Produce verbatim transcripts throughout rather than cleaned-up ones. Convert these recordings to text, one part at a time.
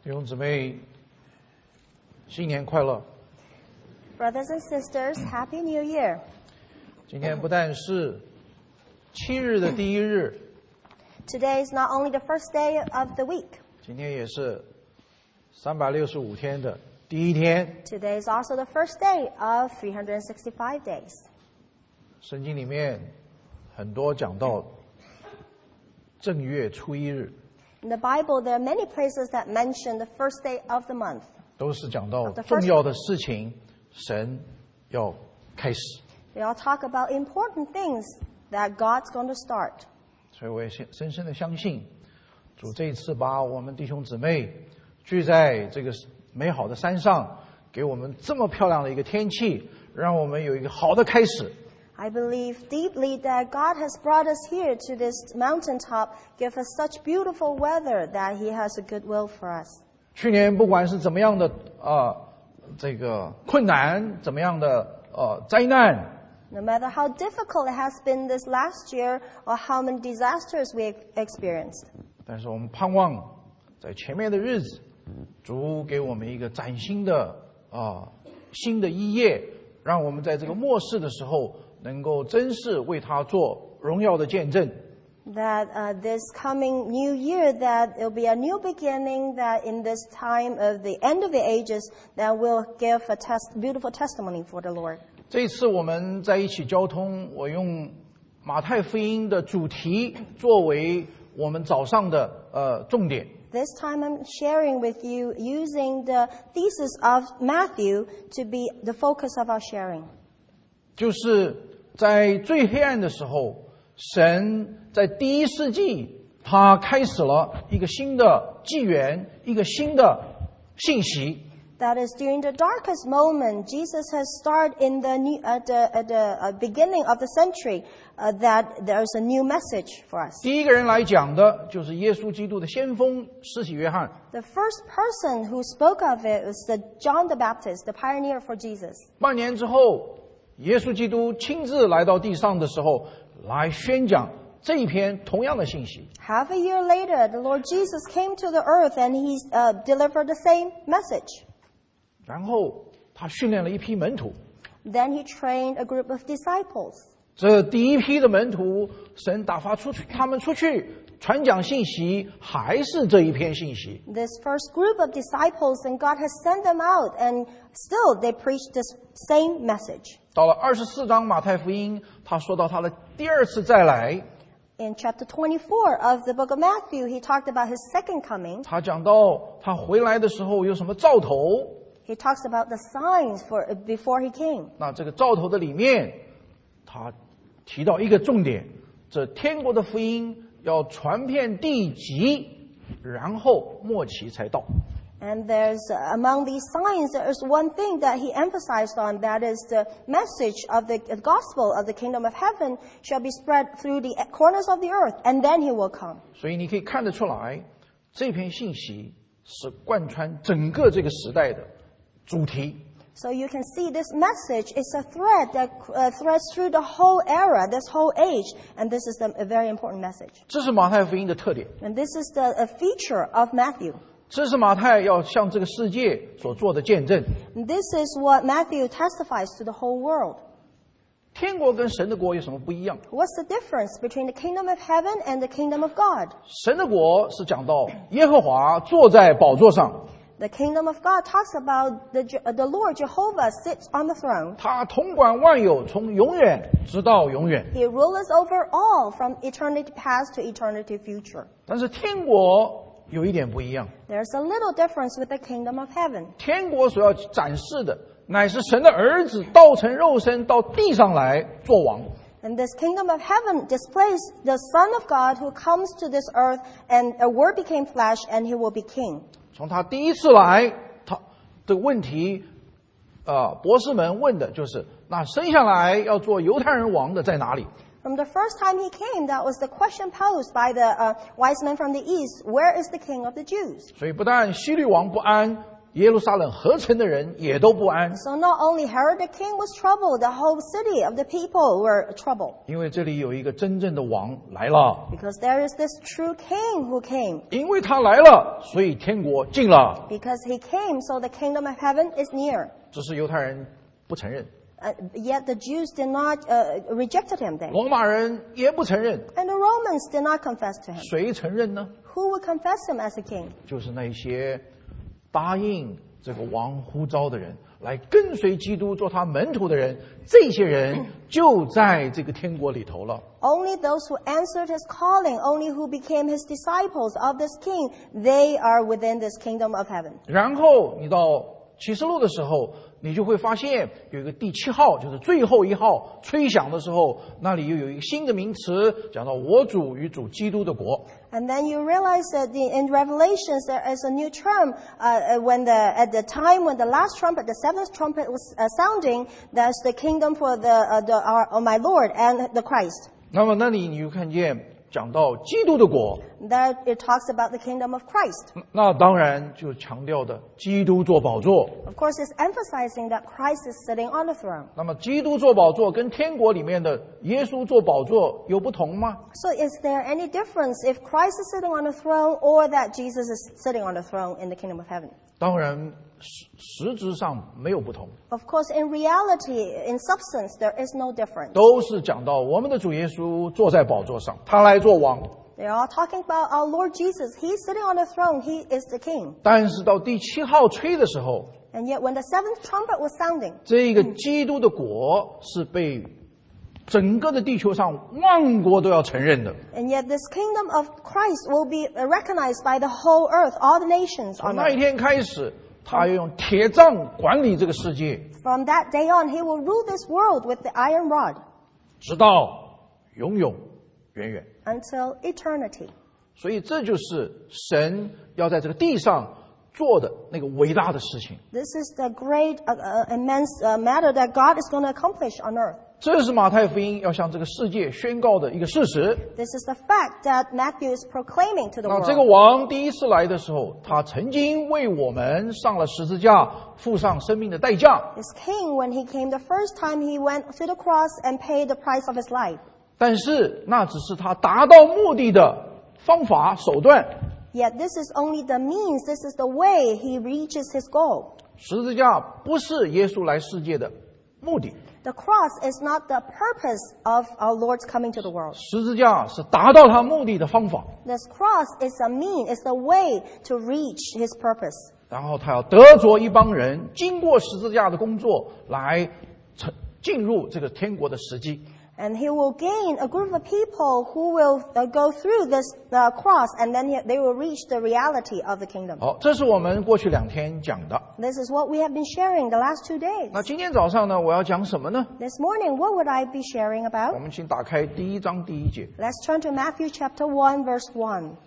弟兄姊妹，新年快乐！ Brothers and sisters, Happy New Year! 今天不但是七日的第一日， Today is not only the first day of the week. 今天也是三百六十五天的第一天。 Today is also the first day of three hundred sixty-five days. 圣经里面很多讲到正月初一日， In the Bible, there are many places that mention the first day of the month. 都是讲到重要的事情，神要开始。 They all talk about important things that God's going to start. 所以我也深深的相信，主这一次把我们弟兄姊妹聚在这个美好的山上，给我们这么漂亮的一个天气，让我们有一个好的开始。 I believe deeply that God has brought us here to this mountaintop, give us such beautiful weather that He has a good will for us. 去年不管是怎么样的呃这个困难，怎么样的呃灾难， No matter how difficult it has been this last year or how many disasters we've experienced. 但是我们盼望在前面的日子，主给我们一个崭新的啊、呃、新的一页，让我们在这个末世的时候。 能够真是为他做荣耀的见证。 That uh, this coming new year, that it will be a new beginning, that in this time of the end of the ages, that will give a test, beautiful testimony for the Lord. 这一次我们在一起交通，我用马太福音的主题作为我们早上的呃重点。 This time I'm sharing with you using the thesis of Matthew to be the focus of our sharing. 就是在最黑暗的时候，神在第一世纪，他开始了一个新的纪元，一个新的信息。 That is, during the darkest moment, Jesus has started in the new, at the, at the uh, beginning of the century uh, that there is a new message for us. 第一个人来讲的就是耶稣基督的先锋施洗约翰。 The first person who spoke of it was the John the Baptist, the pioneer for Jesus. 半年之后。 耶稣基督亲自来到地上的时候，来宣讲这一篇同样的信息。 Half a year later, the Lord Jesus came to the earth and he uh, delivered the same message. 然后他训练了一批门徒。 Then he trained a group of disciples. 这第一批的门徒，神打发出去，他们出去传讲信息，还是这一篇信息。 This first group of disciples, and God has sent them out, and still they preach this same message. 到了二十四章马太福音，他说到他的第二次再来。 In chapter twenty-four of the book of Matthew, he talked about his second coming. 他讲到他回来的时候有什么兆头。 He talks about the signs for before he came. 那这个兆头的里面，他提到一个重点：这天国的福音要传遍地极，然后末期才到。 And there's, uh, among these signs, there is one thing that he emphasized on, that is the message of the gospel of the kingdom of heaven shall be spread through the corners of the earth, and then he will come. 所以你可以看得出来，这篇信息是贯穿整个这个时代的主题。 So you can see this message is a thread that uh, threads through the whole era, this whole age, and this is the, a very important message. 这是马太福音的特点， And this is the a feature of Matthew. 这是马太要向这个世界所做的见证。 And this is what Matthew testifies to the whole world. 天国跟神的国有什么不一样？ What's the difference between the kingdom of heaven and the kingdom of God? 神的国是讲到耶和华坐在宝座上， The kingdom of God talks about the, the Lord Jehovah sits on the throne. 他统管万有，从永远直到永远。 He rules over all from eternity past to eternity future. 但是天国有一点不一样， There's a little difference with the kingdom of heaven. 天国所要展示的乃是神的儿子道成肉身到地上来做王。 And this kingdom of heaven displays the Son of God who comes to this earth, and a word became flesh, and he will be king. 从他第一次来，他这个问题，呃，博士们问的就是：那生下来要做犹太人王的在哪里？ From the first time he came, that was the question posed by the uh, wise men from the east. Where is the king of the Jews? 所以不但希律王不安， 耶路撒冷合城的人也都不安， So not only Herod the king was troubled, the whole city of the people were troubled. 因为这里有一个真正的王来了。 Because there is this true king who came. 因为他来了，所以天国近了。 Because he came, so the kingdom of heaven is near. 只是犹太人不承认， Uh, yet the Jews did not uh, rejected him then. 罗马人也不承认。 And the Romans did not confess to him. 谁承认呢？ Who would confess him as a king? 就是那些答应这个王呼召的人，来跟随基督做他门徒的人，这些人就在这个天国里头了。 Only those who answered his calling, only who became his disciples of this king, they are within this kingdom of heaven. 然后你到启示录的时候，你就会发现有一个第七号，就是最后一号吹响的时候，那里又有一个新的名词，讲到我主与主基督的国。 And then you realize that the, in Revelations there is a new term uh, when the at the time when the last trumpet, the seventh trumpet was uh, sounding, that's the kingdom for the uh, the our, of my Lord and the Christ. 那么那里你就看见讲到基督的国， That it talks about the kingdom of Christ. 那当然就强调的基督做宝座。 Of course, it's emphasizing that Christ is sitting on the throne. 那么基督做宝座跟天国里面的耶稣做宝座有不同吗？ So is there any difference if Christ is sitting on the throne or that Jesus is sitting on the throne in the kingdom of heaven? 当然实实质上没有不同， Of course, in reality, in substance, there is no difference. 都是讲到我们的主耶稣坐在宝座上，他来做王。 They're all talking about our Lord Jesus. He's sitting on the throne. He is the king. 但是到第七号吹的时候， And yet when the seventh trumpet was sounding, 这个基督的国是被整个的地球上万国都要承认的。 and yet this kingdom of Christ will be recognized by the whole earth, all the nations 从 on 那一 earth. 天开始，他要用铁杖管理这个世界， From that day on, he will rule this world with the iron rod 直到永永远远。 until eternity. 所以这就是神要在这个地上做的那个伟大的事情。 This is the great, uh, uh, immense uh, matter that God is going to accomplish on earth. 这是马太福音要向这个世界宣告的一个事实。 This is the fact that Matthew is proclaiming to the 那这个 world. 王第一次来的时候，他曾经为我们上了十字架，付上生命的代价。 This king, when he came the first time, he went to the cross and paid the price of his life. 但是那只是他达到目的的方法手段。 Yet this is only the means, this is the way he reaches his goal. 十字架不是耶稣来世界的目的， The cross is not the purpose of our Lord's coming to the world. 十字架是达到他目的的方法。 This cross is a mean, is the way to reach his purpose. 然后他要得着一帮人，经过十字架的工作来成进入这个天国的时机。 And he will gain a group of people who will uh, go through this uh, cross, and then he, they will reach the reality of the kingdom. 好，这是我们过去两天讲的。 This is what we have been sharing the last two days. 那今天早上呢，我要讲什么呢？ This morning, what would I be sharing 我 about? 们请打开第一章第一节。 Let's turn to Matthew chapter one, verse one.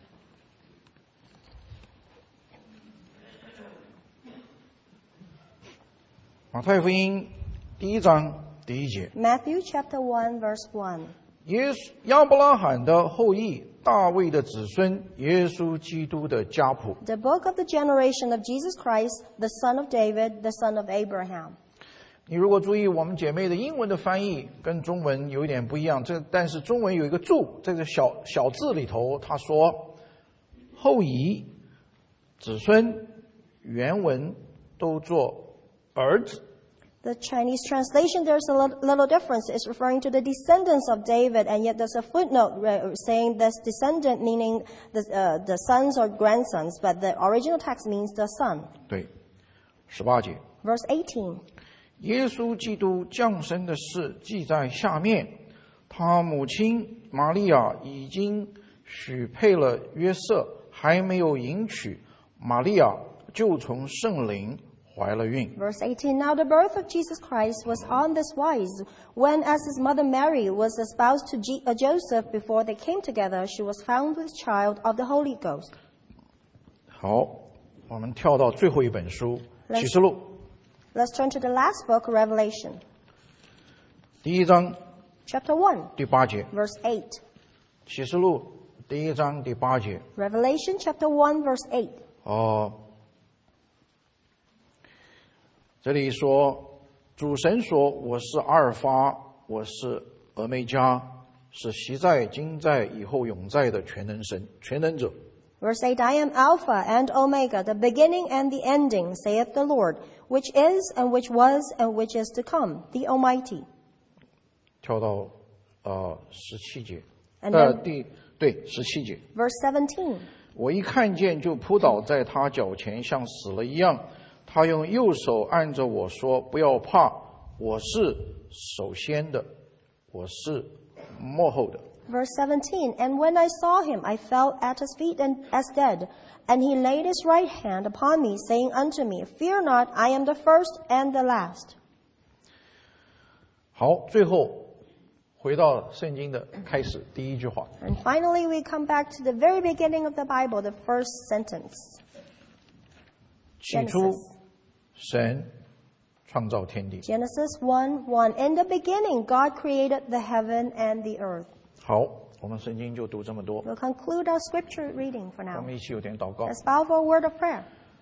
马太福音第一章第一节。 Matthew chapter one, verse one. 耶稣亚伯拉罕的后裔，大卫的子孙，耶稣基督的家谱。 The book of the generation of Jesus Christ, the son of David, the son of Abraham. 你如果注意我们姐妹的英文的翻译跟中文有一点不一样，这但是中文有一个注，这个小小字里头他说后裔、子孙，原文都做儿子。 The Chinese translation, there's a little, little difference. It's referring to the descendants of David, and yet there's a footnote uh, saying this descendant, meaning the, uh, the sons or grandsons, but the original text means the son. 对，十八节。 Verse eighteen. 耶稣基督降生的事记在下面，他母亲玛利亚已经许配了约瑟，还没有迎娶，玛利亚就从圣灵怀了孕。 Verse eighteen. Now the birth of Jesus Christ was on this wise. When, as his mother Mary was espoused to G- uh, Joseph before they came together, she was found with child of the Holy Ghost. 好，我们跳到最后一本书《 Let's- 启示录》 Let's turn to the last book, Revelation, 第一章 chapter one, 第八节，《 verse eight. 启示录》第一章第八节。 Revelation chapter one, verse eight. 哦， 这里说，主神说：“我是阿尔法，我是俄梅加，是昔在、今在、以后永在的全能神、全能者。” Verse eight, I am Alpha and Omega, the beginning and the ending, saith the Lord, which is and which was and which is to come, the Almighty. 跳到呃十七节， And 呃 then- 第对十七节， Verse seventeen, 我一看见就扑倒在他脚前，像死了一样。他用右手按着我说：“不要怕，我是首先的，我是末后的。” Verse seventeen, And when I saw him, I fell at his feet and, as dead. And he laid his right hand upon me, saying unto me, Fear not, I am the first and the last. 好，最后回到圣经的开始第一句话。 And finally, we come back to the very beginning of the Bible, the first sentence. 起初 Genesis. 神创造天地。 Genesis one one. In the beginning, God created the heaven and the earth. 好，我们圣经就读这么多。 We'll conclude our scripture reading for 我 now. 们一起有点祷告。 Let's bow for a word of prayer.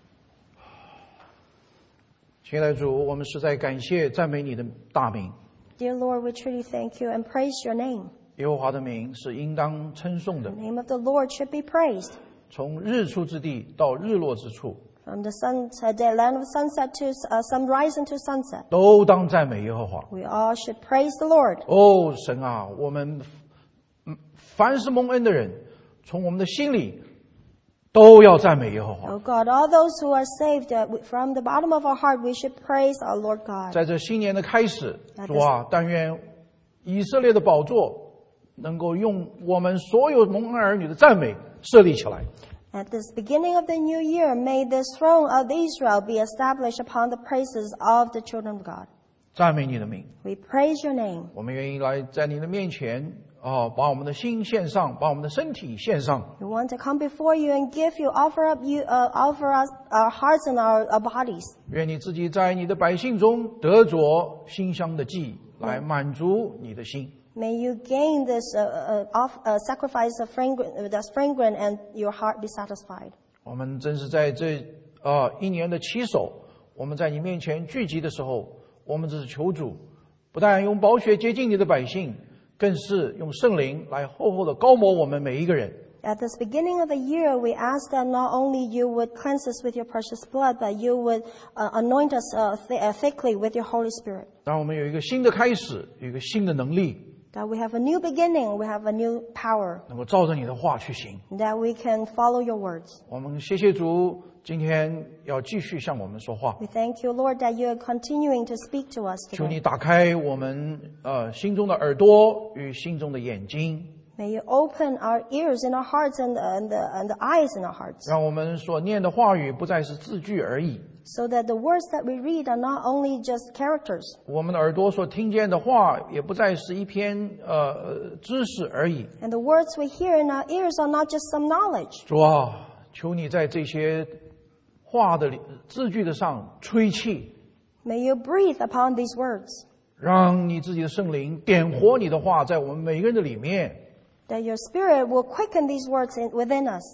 亲爱的主，我们实在感谢赞美你的大名。 Dear Lord, we truly thank you and praise your name. 耶和华的名是应当称颂的 The，name of the Lord should be praised. 从日出之地到日落之处， From the sunset, the land of sunset to uh, sunrise and to sunset. 都当赞美耶和华。 We all should praise the Lord. 哦，神啊，我们嗯凡是蒙恩的人，从我们的心里都要赞美耶和华。 Oh God, all those who are saved, uh, we- from the bottom of our heart, we should praise our Lord God. 在这新年的开始， That 主啊，但愿以色列的宝座能够用我们所有蒙恩儿女的赞美设立起来。 At this beginning of the new year, may this throne of Israel be established upon the praises of the children of God. 赞美你的名， We praise your name. 我们愿意来在你的面前啊，把我们的心献上，把我们的身体献上。 We want to come before you and give you, offer up you, uh, offer us our hearts and our, our bodies. 愿你自己在你的百姓中得着馨香的祭，来满足你的心。 May you gain this uh, uh, off, uh, sacrifice of fragrant, uh, that's fragrant, and your heart be satisfied. 我们真是在这啊一年的起手，我们在你面前聚集的时候，我们只是求主，不但用宝血洁净你的百姓，更是用圣灵来厚厚的膏抹我们每一个人。 At this beginning of the year, we ask that not only you would cleanse us with your precious blood, but you would uh, anoint us uh, th- uh, thickly with your Holy Spirit. 让我们有一个新的开始，有一个新的能力， That we have a new beginning, we have a new power, 能够照着你的话去行。 that we can follow your words. 我们谢谢主，今天要继续向我们说话。 We thank you, Lord, that you are continuing to speak to us 求你 today. 打开我们呃心中的耳朵与心中的眼睛， May you open our ears in our hearts and the, and, the, and the eyes in our hearts, 让我们所念的话语不再是字句而已。 so that the words that we read are not only just characters. 我们的耳朵所听见的话，也不再是一篇呃知识而已。 And the words we hear in our ears are not just some knowledge. 主啊，求你在这些话的里字句的上吹气， May you breathe upon these words, 让你自己的圣灵点活你的话在我们每个人的里面。 that your spirit will quicken these words in, within us.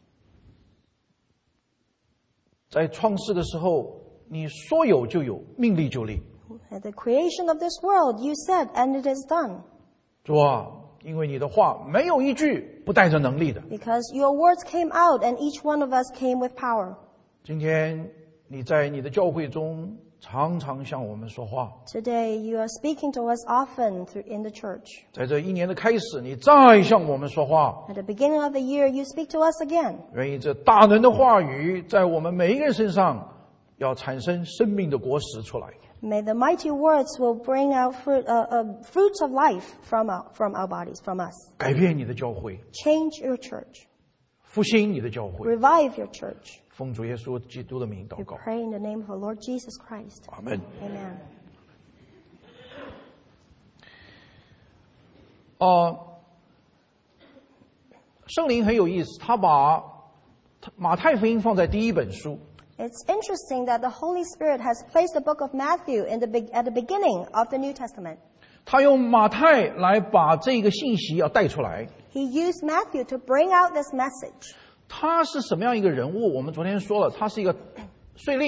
在创世的时候，你说有就有，命立就立。 At the creation of this world, you said, and it is done. 主啊，因为你的话没有一句不带着能力的。 Because your words came out, and each one of us came with power. 今天你在你的教会中常常向我们说话， Today, you are speaking to us often through, in the church. 在这一年的开始，你再向我们说话。 At the beginning of the year, you speak to us again. 愿意这大能的话语在我们每一个人身上要产生生命的果实出来。 May the mighty words will bring out fruit, uh, uh, fruits of life from our, from our bodies, from us. 改变你的教会， Change your church. 复兴你的教会。 Revive your church. 奉主耶稣基督的名祷 We 告， pray in the name of our Lord Jesus Christ. 阿门。 Amen. 呃，圣灵很有意思，他把马太福音放在第一本书， It's interesting that the Holy Spirit has placed the book of Matthew in the be- at the beginning of the New Testament. 他用马太来把这个信息要带出来。 He used Matthew to bring out this message. 他是什么样一个人物？我们昨天说了，他是一个税吏，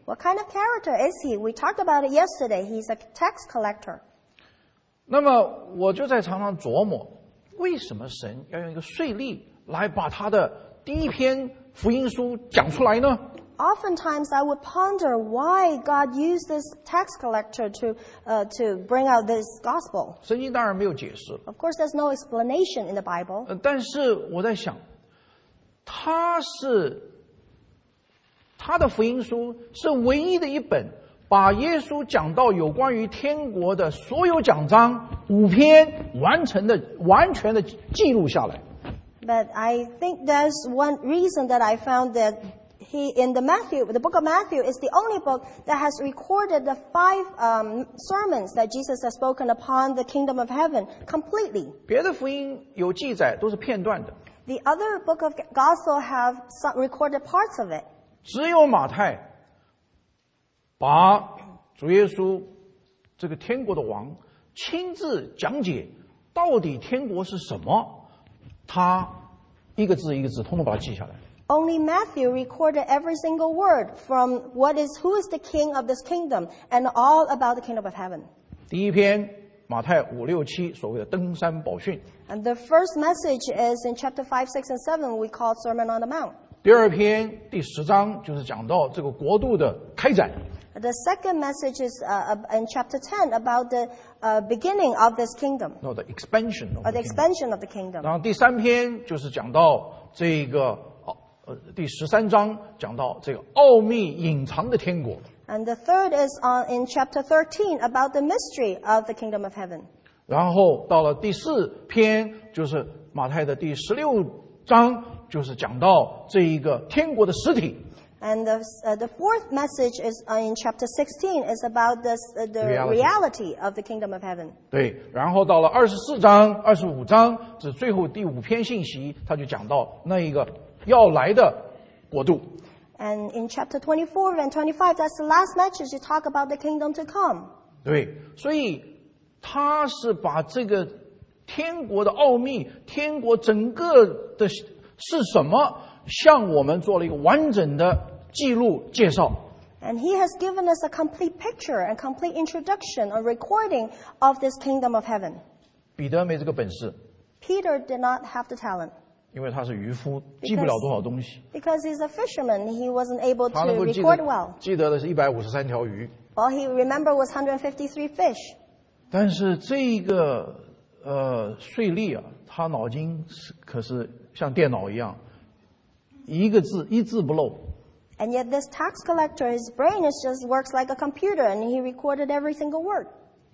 What kind of character is he? We talked about it yesterday. He's a tax collector. 那么我就在常常琢磨，为什么神要用一个税吏来把他的第一篇福音书讲出来呢？ Oftentimes I would ponder why God used this tax collector to, uh, to bring out this gospel. 圣经当然没有解释， Of course, there's no explanation in the Bible. 呃，但是我在想，他是他的福音书是唯一的一本把耶稣讲到有关于天国的所有讲章五篇完成的完全的记录下来。 But I think there's one reason that I found that he, in the Matthew, the book of Matthew is the only book that has recorded the five um, sermons that Jesus has spoken upon the kingdom of heaven completely. 别的福音有记载都是片段的， The other book of gospel have some recorded parts of it. 只有马太把主耶稣这个天国的王亲自讲解到底天国是什么，他一个字一个字通通把它记下来。 Only Matthew recorded every single word from what is, who is the king of this kingdom and all about the kingdom of heaven. 第一篇马太五六七所谓的登山宝训， And the first message is in chapter five, six, and seven we call Sermon on the Mount. 第二篇第十章就是讲到这个国度的开展。 The second message is uh, in chapter ten about the uh, beginning of this kingdom, No, the expansion of or the the kingdom. expansion of the kingdom. 然后第三篇就是讲到这个哦呃第十三章讲到这个奥秘隐藏的天国。 And the third is on, in chapter thirteen about the mystery of the kingdom of heaven. 然后到了第四篇就是马太的第十六章，就是讲到这一个天国的实体。 And the, uh, the fourth message is uh, in chapter sixteen is about this, uh, the Reality. reality of the kingdom of heaven. 对，然后到了二十四章、二十五章，这最后第五篇信息，他就讲到那一个要来的国度。 And in chapter twenty-four and twenty-five, that's the last message to talk about the kingdom to come. 对，所以他是把这个天国的奥秘、天国整个的是什么，向我们做了一个完整的记录介绍。 And he has given us a complete picture and complete introduction, a recording of this kingdom of heaven. 彼得没这个本事， Peter did not have the talent 因为他是渔夫，记不了多少东西。 because he's a fisherman. He wasn't able 他能 to 够记 record 得 well. 记得的是一百五十三条鱼， All he remembered was one hundred fifty-three fish. 但是这个呃税吏啊，他脑筋是可是像电脑一样，一个字一字不漏。 And yet this tax collector, his brain is just works like a computer, and he recorded every single word.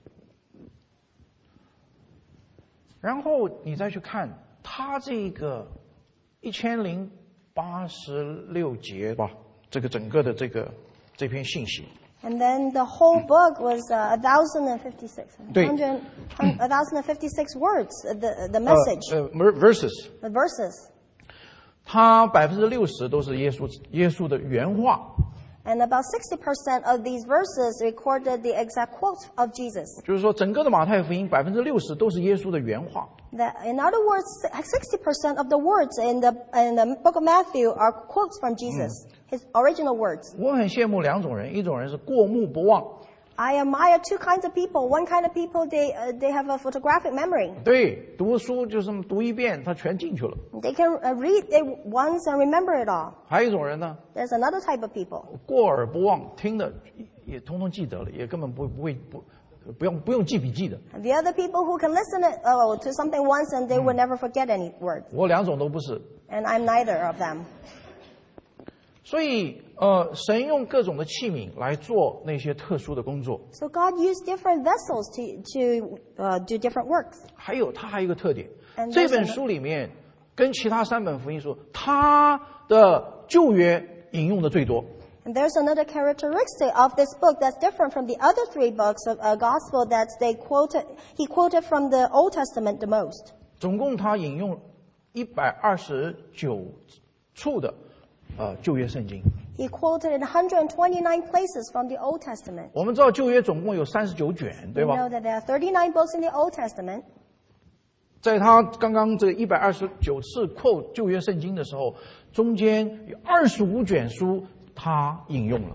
然后你再去看他这个一千零八十六节吧，这个整个的这个这篇信息， And then the whole book was uh, one thousand fifty-six, 对。 one thousand fifty-six words, uh, the, the 呃 message, 呃 verses， the verses. 它百分之六十都是耶稣耶稣的原话， And about sixty percent of these verses recorded the exact quotes of Jesus. 就是说整个的马太福音百分之六十都是耶稣的原话。 That, in other words, sixty percent of the words in the, in the book of Matthew are quotes from Jesus, his original words. 我很羡慕两种人，一种人是过目不忘， I admire two kinds of people. One kind of people, they, uh, they have a photographic memory. 对，读书就这么读一遍，他全进去了。 They can uh, read it once and remember it all. 还有一种人呢， There's another type of people. 过耳不忘，听的也通通记得了，也根本不不会不不用不用记笔记的。 And the other people who can listen it, oh, to something once and they will never forget any words. 我两种都不是， And I'm neither of them. 所以呃，神用各种的器皿来做那些特殊的工作。 So God used different vessels to, to uh, do different works. 还有，它还有一个特点 And， 这 there's 本 another- 书里面跟其他三本福音书，它的旧约引用的最多。 And there's another characteristic of this book that's different from the other three books of uh, gospel that they quoted, he quoted from the Old Testament the most. 总共他引用一百二十九处的呃旧约圣经。 He quoted in one hundred twenty-nine places from the Old Testament. 我们知道旧约总共有三十九卷， We 对吧？ know that there are thirty-nine books in the Old Testament. 在他刚刚这一百二十九次 quote 旧约圣经的时候，中间有二十五卷书他引用了。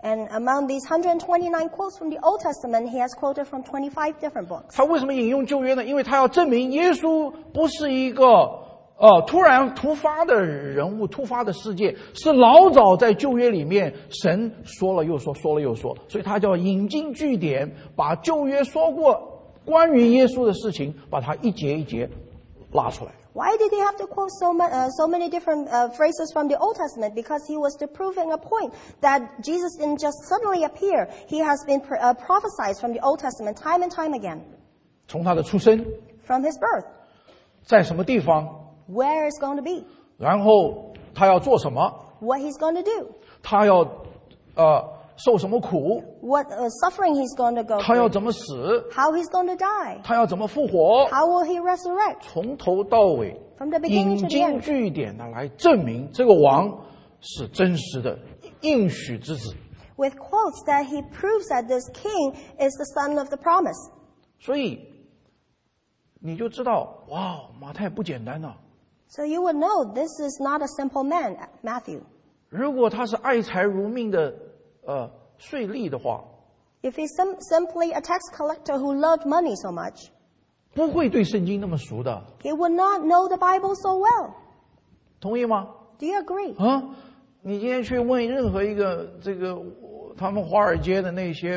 And among these one hundred twenty-nine quotes from the Old Testament, he has quoted from twenty-five different books. 他为什么引用旧约呢？因为他要证明耶稣不是一个呃突然突发的人物、突发的事件，是老早在旧约里面神说了又说，说了又说，所以他叫引经据典，把旧约说过关于耶稣的事情，把它一节一节拉出来。 Why did he have to quote so, ma- uh, so many different uh, phrases from the Old Testament? Because he was proving a point that Jesus didn't just suddenly appear. He has been pr- uh, prophesied from the Old Testament time and time again. 从他的出生， From his birth, 在什么地方， where it's going to be, 然后他要做什么， what he's going to do, 他要呃受什么苦， what uh, suffering he's going to go 他要 through, 怎么死， how he's going to die, 他要怎么复活， how will he resurrect. 从头到尾 From the beginning 引 to the 经 end. 据典的来证明这个王是真实的应许之子。 With quotes that he proves that this king is the son of the promise. 所以你就知道，哇，马太不简单呐、啊。 So you would know this is not a simple man, Matthew. 如果他是爱财如命的呃税吏的话， If he's sim- simply a tax collector who loved money so much, 不会对圣经那么熟的， he would not know the Bible so well. 同意吗？ Do you agree? 啊，你今天去问任何一个这个他们华尔街的那些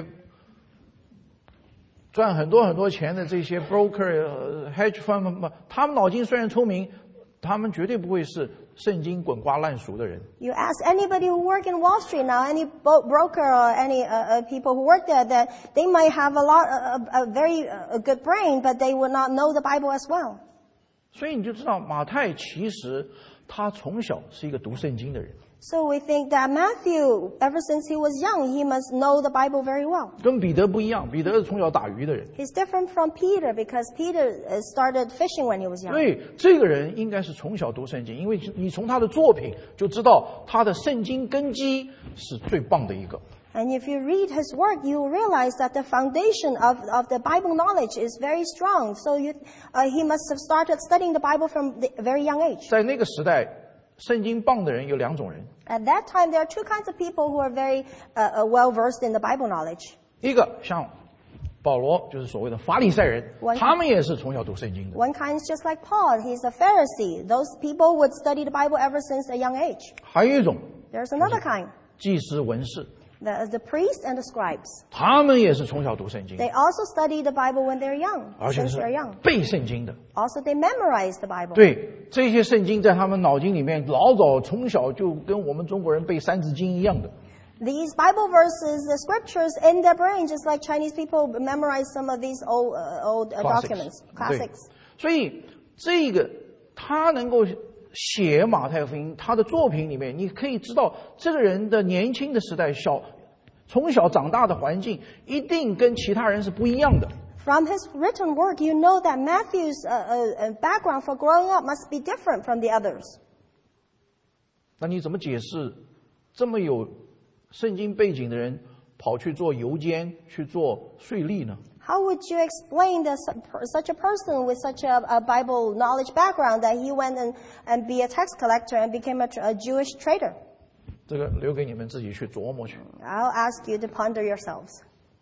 赚很多很多钱的这些 broker、呃、hedge fund， 他们脑筋虽然聪明，他们绝对不会是圣经滚瓜烂熟的人。 You ask anybody who work in Wall Street now, any bo- broker or any uh, uh, people who work there, that they might have a lot, a, a very uh, a good brain, but they would not know the Bible as well. 所以你就知道马太其实他从小是一个读圣经的人， So we think that Matthew, ever since he was young, he must know the Bible very well. 跟彼得不一样，彼得是从小打鱼的人。 He's different from Peter because Peter uh, started fishing when he was 所 young. 以这个人应该是从小读圣经，因为你从他的作品就知道他的圣经根基是最棒的一个。 And if you read his work, you realize that the foundation of, of the Bible knowledge is very strong. So you, uh, he must have started studying the Bible from the very young age. 在那个时代，圣经棒的人有两种人， At that time, there are two kinds of people who are very uh, uh, well versed in the Bible knowledge. 一个像保罗，就是所谓的法利赛人， One- 他们也是从小读圣经的。 One kind is just like Paul. He's a Pharisee. Those people would study the Bible ever since a young age. 还有一种 There's another kind, 祭司文士， the, the priests and the scribes. 他们也是从小读圣经， They also study the Bible when they're young, 而且 since 是 they're young. 背圣经的。 Also, they memorize the Bible. 对，这些圣经在他们脑筋里面老早从小就跟我们中国人背三字经一样的。 These Bible verses, the scriptures in their brain, just like Chinese people memorize some of these old, uh, old uh, documents, 对 classics. 所以这个他能够写马太福音，他的作品里面，你可以知道这个人的年轻的时代，小从小长大的环境一定跟其他人是不一样的。 From his written work, you know that Matthew's uh, uh, uh, background for growing up must be different from the others. 那你怎么解释这么有圣经背景的人跑去做邮监、去做税吏呢？ How would you explain that su- such a person with such a, a Bible knowledge background that he went and, and be a tax collector and became a, tr- a Jewish trader? 这个留给你们自己去琢磨去。 I'll ask you to ponder yourselves.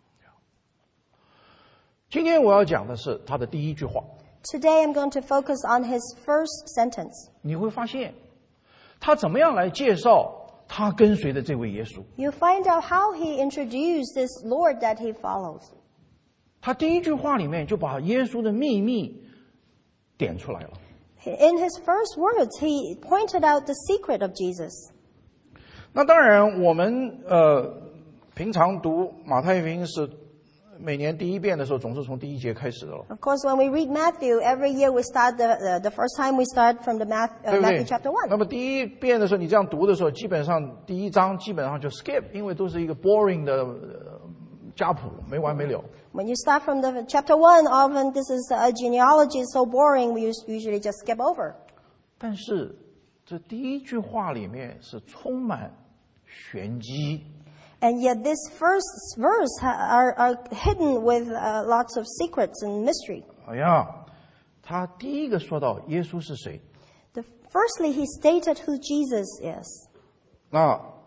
今天我要讲的是他的第一句话， Today I'm going to focus on his first sentence. 你会发现他怎么样来介绍他跟随的这位耶稣。 You find out how he introduced this Lord that he follows. 他第一句话里面就把耶稣的秘密点出来了。 In his first words, he pointed out the secret of Jesus. 那当然，我们呃平常读马太福音是每年第一遍的时候，总是从第一节开始的了， Of course, when we read Matthew, every year we start the, the, the first time we start from the Math, 对 uh, 不 Matthew 对 chapter？ 那 one. 么第一遍的时候，你这样读的时候，基本上第一章基本上就 skip， 因为都是一个 boring 的呃家谱，没完没了。 When you start from the chapter one, often this is a genealogy is so boring, we us- usually just skip over. 但是这第一句话里面是充满玄机。 And yet this first verse ha- are, are hidden with uh, lots of secrets and mystery. 哎呀，他第一个说到耶稣是谁？ The, firstly, he stated who Jesus is. 那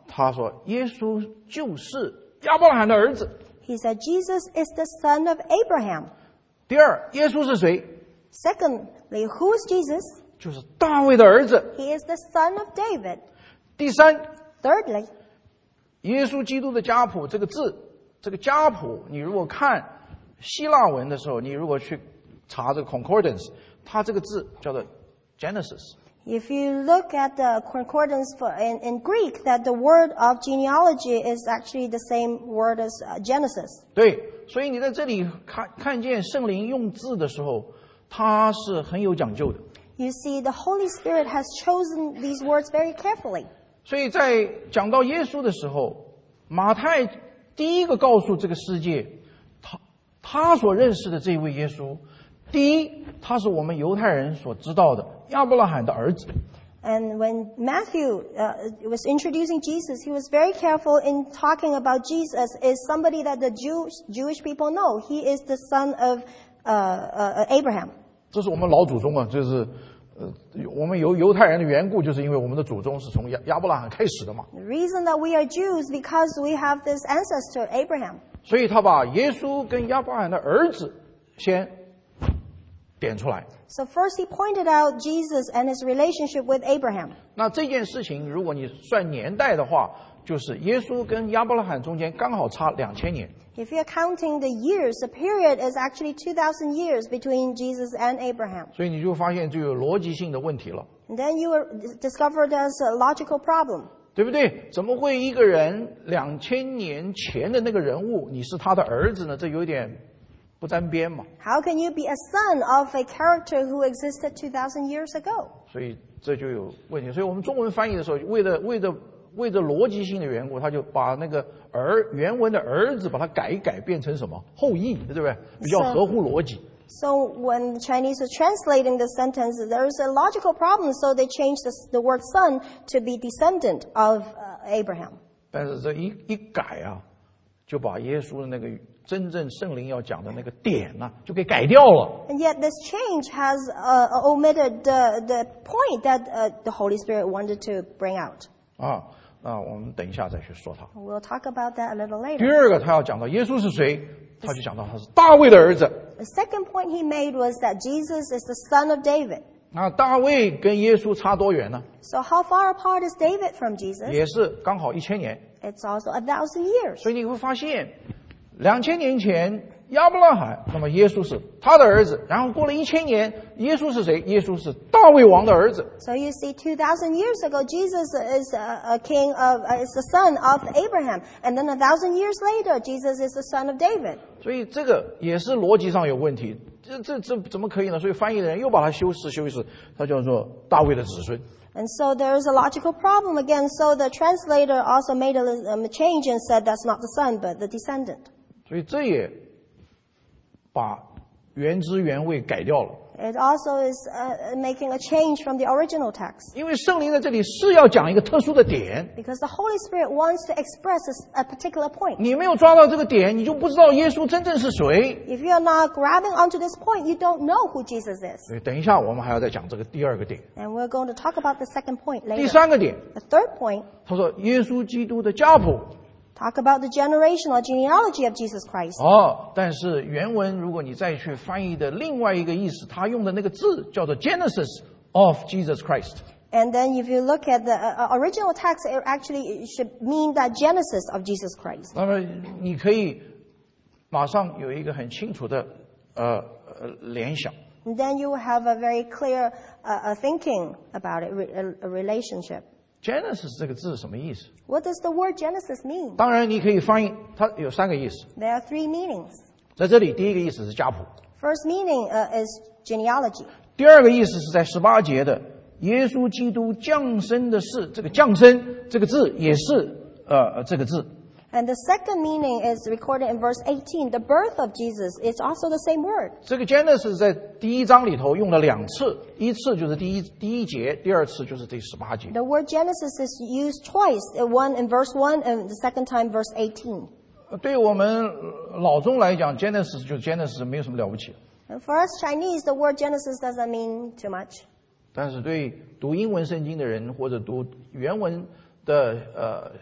他说耶稣就是亚伯拉罕的儿子。 He said Jesus is the son of Abraham. 第二，耶稣是谁？ Secondly, who is Jesus? 就是大卫的儿子。 He is the son of David. 第三， Thirdly, 耶稣基督的家谱这个字，这个家谱，你如果看希腊文的时候，你如果去查这个 concordance， 它这个字叫做 Genesis。 if you look at the concordance for, in, in Greek, that the word of genealogy is actually the same word as uh, Genesis. 对，所以你在这里看看见圣灵用字的时候，它是很有讲究的。 You see, the Holy Spirit has chosen these words very carefully. 所以在讲到耶稣的时候，马太第一个告诉这个世界，他他所认识的这位耶稣，第一，他是我们犹太人所知道的亚伯拉罕的儿子。 And when Matthew uh, was introducing Jesus, he was very careful in talking about Jesus as somebody that the Jews, Jewish people know. He is the son of uh, uh, Abraham. 这是我们老祖宗啊，就是呃，我们犹犹太人的缘故，就是因为我们的祖宗是从亚亚伯拉罕开始的嘛。 The reason that we are Jews because we have this ancestor, Abraham. 所以他把耶稣跟亚伯拉罕的儿子先点出来。 So first he pointed out Jesus and his relationship with Abraham. 那这件事情，如果你算年代的话，就是耶稣跟亚伯拉罕中间刚好差两千年。 If you're counting the years, the period is actually two thousand years between Jesus and Abraham. 所以你就发现就有逻辑性的问题了， And then you will discover there's a logical problem. 对不对？怎么会一个人两千年前的那个人物，你是他的儿子呢？这有点不沾边嘛。 How can you be a son of a character who existed two thousand years ago? 所以这就有问题。所以我们中文翻译的时候，为了为了为着逻辑性的缘故，他就把那个儿原文的儿子把它改一改，变成什么后裔，对不对？比较合乎逻辑。 So when the Chinese are translating the sentence, there is a logical problem, so they changed the, the word son to be descendant of uh, Abraham. 但是这一一改啊，就把耶稣的那个真正圣灵要讲的那个点啊，就给改掉了。 And yet this change has uh, omitted the, the point that uh, the Holy Spirit wanted to bring out. 啊，那我们等一下再去说它。 We'll talk about that a little 第 later. 二个，他要讲到耶稣是谁，他就讲到他是大卫的儿子。 The second point he made was that Jesus is the son of David. 那大卫跟耶稣差多远呢？ So how far apart is David from Jesus? 也是刚好一千年。 It's also a thousand years. 所以你会发现，两千年前亚伯拉罕，那么耶稣是他的儿子。然后过了一千年，耶稣是谁？耶稣是大卫王的儿子。 So you see, two thousand years ago, Jesus is a, a king of, uh, is the son of Abraham. And then a thousand years later, Jesus is the son of David. 所以这个也是逻辑上有问题，这这这怎么可以呢？所以翻译的人又把它修饰修饰，它叫做大卫的子孙。 And so there is a logical problem again. So the translator also made a um, change and said that's not the son, but the descendant. 所以这也把原汁原味改掉了。 It also is uh, making a change from the original text. 因为圣灵在这里是要讲一个特殊的点， Because the Holy Spirit wants to express a, a particular point. 你没有抓到这个点，你就不知道耶稣真正是谁。 If you're not grabbing onto this point, you don't know who Jesus is. 所以等一下我们还要再讲这个第二个点。 And we're going to talk about the second point 第 later. 三个点， The third point, 他说耶稣基督的家谱。 talk about the generation or genealogy of Jesus Christ. 哦，但是原文如果你再去翻译的另外一个意思，他用的那个字叫做 Genesis of Jesus Christ。 And then if you look at the uh, original text, it actually should mean that Genesis of Jesus Christ. 那么你可以马上有一个很清楚的呃呃联想。 And then you will have a very clear uh, uh, thinking about it, re- a, a relationship. Genesis 这个字是什么意思？ What does the word Genesis mean? 当然你可以翻译，它有三个意思。 There are three meanings. 在这里，第一个意思是家谱， First meaning uh, is genealogy. 第二个意思是在十八节的耶稣基督降生的事，这个降生这个字也是呃这个字。 And the second meaning is recorded in verse eighteen, the birth of Jesus. It's also the same word. 这个 Genesis 在第一章里头用了两次，一次就是第一第一节，第二次就是第十八节。 The word Genesis is used twice, uh, one in verse one and the second time verse eighteen. 对我们老中来讲 ，Genesis 就是 Genesis， 没有什么了不起。 And for us Chinese, the word Genesis doesn't mean too much. 但是对读英文圣经的人或者读原文的呃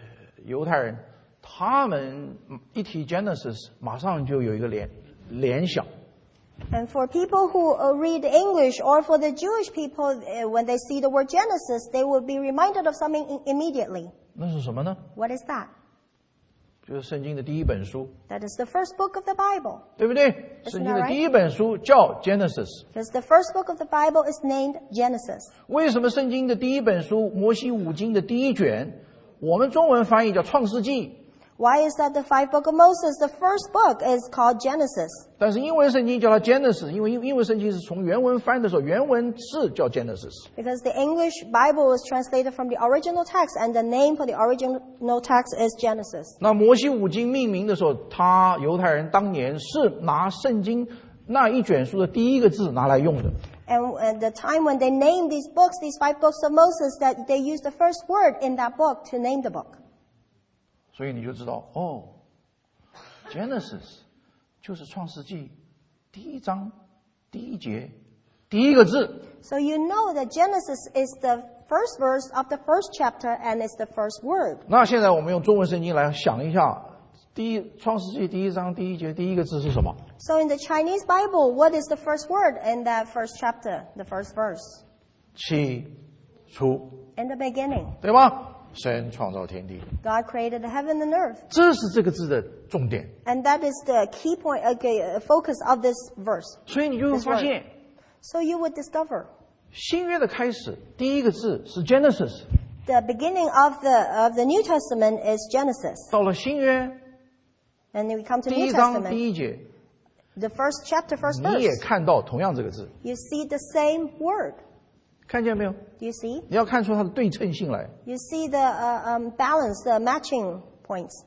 犹太人，他们一提 Genesis， 马上就有一个联联想。 And for people who uh, read English, or for the Jewish people, uh, when they see the word Genesis, they will be reminded of something i- immediately. 那是什么呢？ What is that? 就是圣经的第一本书， That is the first book of the Bible. 对不对？ Isn't 圣 that 经的 right? 第一本书叫 Genesis。 Because the first book of the Bible is named Genesis. 为什么圣经的第一本书《摩西五经》的第一卷，我们中文翻译叫《创世纪》？ Why is that the five book of Moses, the first book, is called Genesis? 但是英文圣经叫它 Genesis， 因为英英文圣经是从原文翻的时候，原文是叫 Genesis。 Because the English Bible was translated from the original text, and the name for the original text is Genesis. 那摩西五经命名的时候，他犹太人当年是拿圣经那一卷书的第一个字拿来用的。 And at the time when they named these books, these five books of Moses, that they used the first word in that book to name the book. 所以你就知道，哦 ，Genesis 就是创世纪第一章第一节第一个字。 So you know that Genesis is the first verse of the first chapter, and it's the first word. 那现在我们用中文圣经来想一下，第一创世纪第一章第一节第一个字是什么？ So in the Chinese Bible, what is the first word in that first chapter, the first verse? 起初， In the beginning, 对吗？神创造天地， God created the heaven and earth. 这是这个字的重点。 And that is the key point, okay, uh, focus of this verse. 所以你就会发现， So you would discover 新约的开始第一个字是 Genesis， the beginning of the of the New Testament is Genesis. 到了新约 And then we come to 第 New 一章 Testament, 第一节， the first chapter, first 你也 verse. 看到同样这个字， You see the same word. 看见没有？ Do you see? 你要看出它的对称性来。 You see the uh, um, balance, the matching points.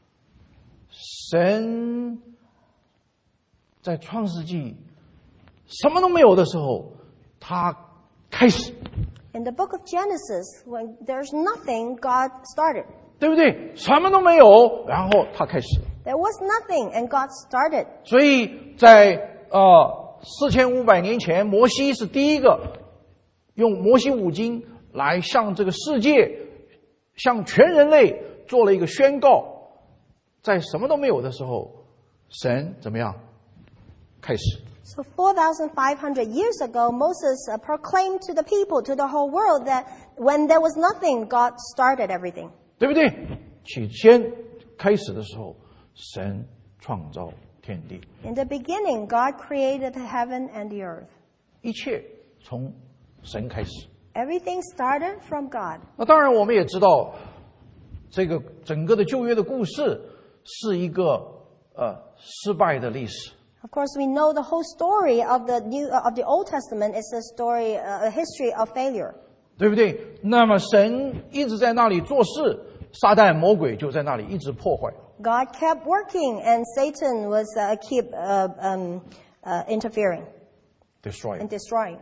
神在创世纪什么都没有的时候，他开始， In the book of Genesis, when there's nothing, God started. 对不对？什么都没有，然后他开始。 There was nothing, and God started. 所以在呃四千五百年前，摩西是第一个用摩西五经来向这个世界、向全人类做了一个宣告。在什么都没有的时候，神怎么样？开始。 So four thousand five hundred years ago, Moses uh, proclaimed to the people, to the whole world, that when there was nothing, God started everything. 对不对？起先开始的时候，神创造天地， In the beginning, God created the heaven and the earth. 一切从神开始。 Everything started from God. 那当然，我们也知道，这个整个的旧约的故事是一个呃失败的历史。 Of course, we know the whole story of the New uh, of the Old Testament is a story, uh, a history of failure. 对不对？那么神一直在那里做事，撒旦魔鬼就在那里一直破坏。 God kept working, and Satan was uh, keep uh, um, uh, interfering destroy。 and destroying.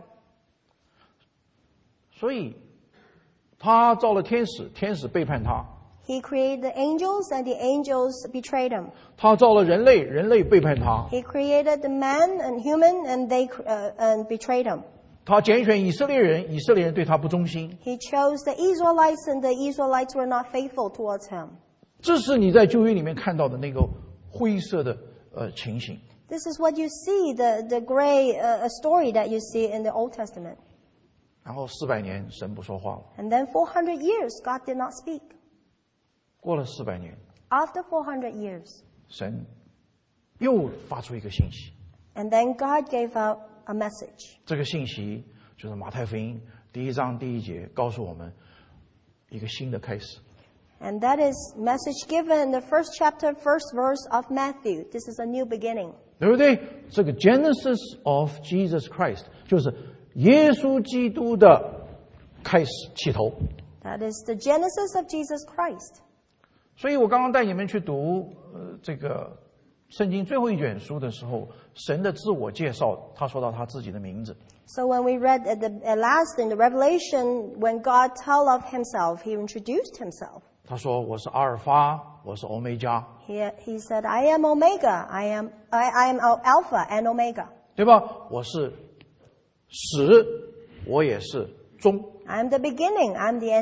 所以，他造了天使，天使背叛他； He created the angels, and the angels betrayed him. 他造了人类，人类背叛他； He created the man and human, and they uh, and betrayed him. 他拣选以色列人，以色列人对他不忠心。 He chose the Israelites, and the Israelites were not faithful towards him. 这是你在旧约里面看到的那个灰色的呃情形。 This is what you see, the, the gray uh, story that you see in the Old Testament. 然后四百年，神不说话了。 And then four hundred years, God did not speak. 过了四百年， After four hundred years, 神又发出一个信息。 and then God gave out a message. 这个信息就是马太福音第一章第一节告诉我们一个新的开始。 And that is message given in the first chapter, first verse of Matthew. This is a new beginning. 对不对？这个 Genesis of Jesus Christ 就是耶稣基督的开始起头。 That is the genesis of Jesus Christ. 所以我刚刚带你们去读呃这个圣经最后一卷书的时候，神的自我介绍，他说到他自己的名字。 So when we read at the at last in the Revelation, when God told of himself, he introduced himself. 他说我是阿尔法，我是欧梅加， He, he said, I am Omega, I am, I, I am Alpha and Omega. 对吧？我是始，我也是终。 I am the beginning, I am the ending.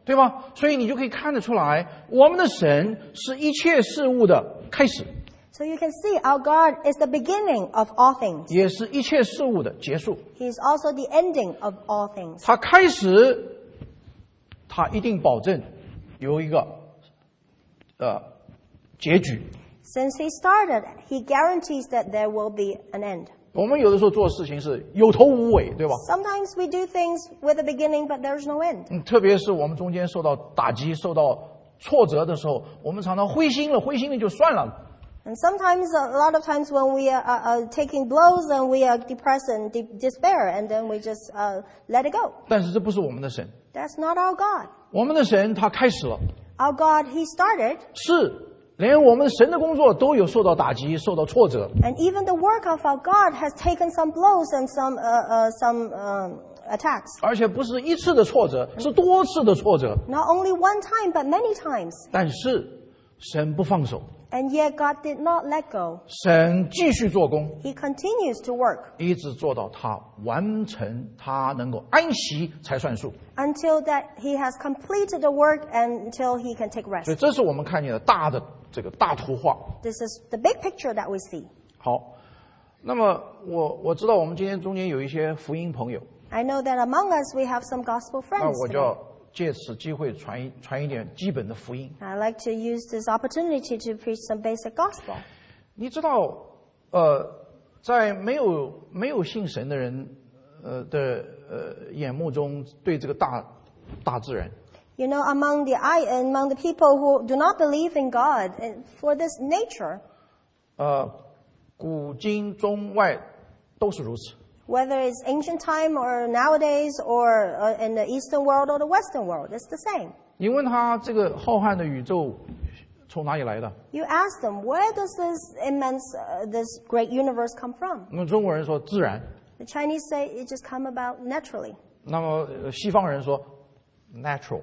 对吗？所以你就可以看得出来，我们的神是一切事物的开始， So you can see our God is the beginning of all things. 也是一切事物的结束。 He is also the ending of all things. 他开始，他一定保证有一个呃结局。 Since he started, he guarantees that there will be an end. 我们有的时候做事情是有头无尾，对吧？ Sometimes we do things with a beginning, but there's no end. 嗯，特别是我们中间受到打击、受到挫折的时候，我们常常灰心了，灰心了就算了。 And sometimes, a lot of times when we are, are, are taking blows and we are depressed and de- despair, and then we just uh, let it go. 但是这不是我们的神， That's not our God. 我们的神他开始了， Our God, he started, 是连我们神的工作都有受到打击、受到挫折。 and even the work of our God has taken some blows and some uh, uh, some um, attacks. 而且不是一次的挫折，是多次的挫折。 Not only one time, but many times. 但是神不放手， And yet God did not let go. 神继续做工， He continues to work 一直做到他完成，他能够安息才算数。 until that he has completed the work and until he can take 所以 rest. 这是我们看见的大的这个大图画。 This is the big picture that we see. 好，那么我我知道我们今天中间有一些福音朋友， I know that among us we have some gospel 那 friends 我就 today. 要借此机会传一传一点基本的福音。 I like to use this opportunity to preach some basic gospel. 你知道，呃，在没有没有信神的人，呃的呃眼目中，对这个大大自然， You know, among the I, among the people who do not believe in God, and for this nature, 呃，古今中外都是如此。 whether it's ancient time or nowadays or uh, in the Eastern world or the Western world, it's the same. 你问他这个浩瀚的宇宙从哪里来的？ You ask them, where does this immense, uh, this great universe come from? 那么中国人说自然， The Chinese say it just come about naturally. 那么呃西方人说 natural，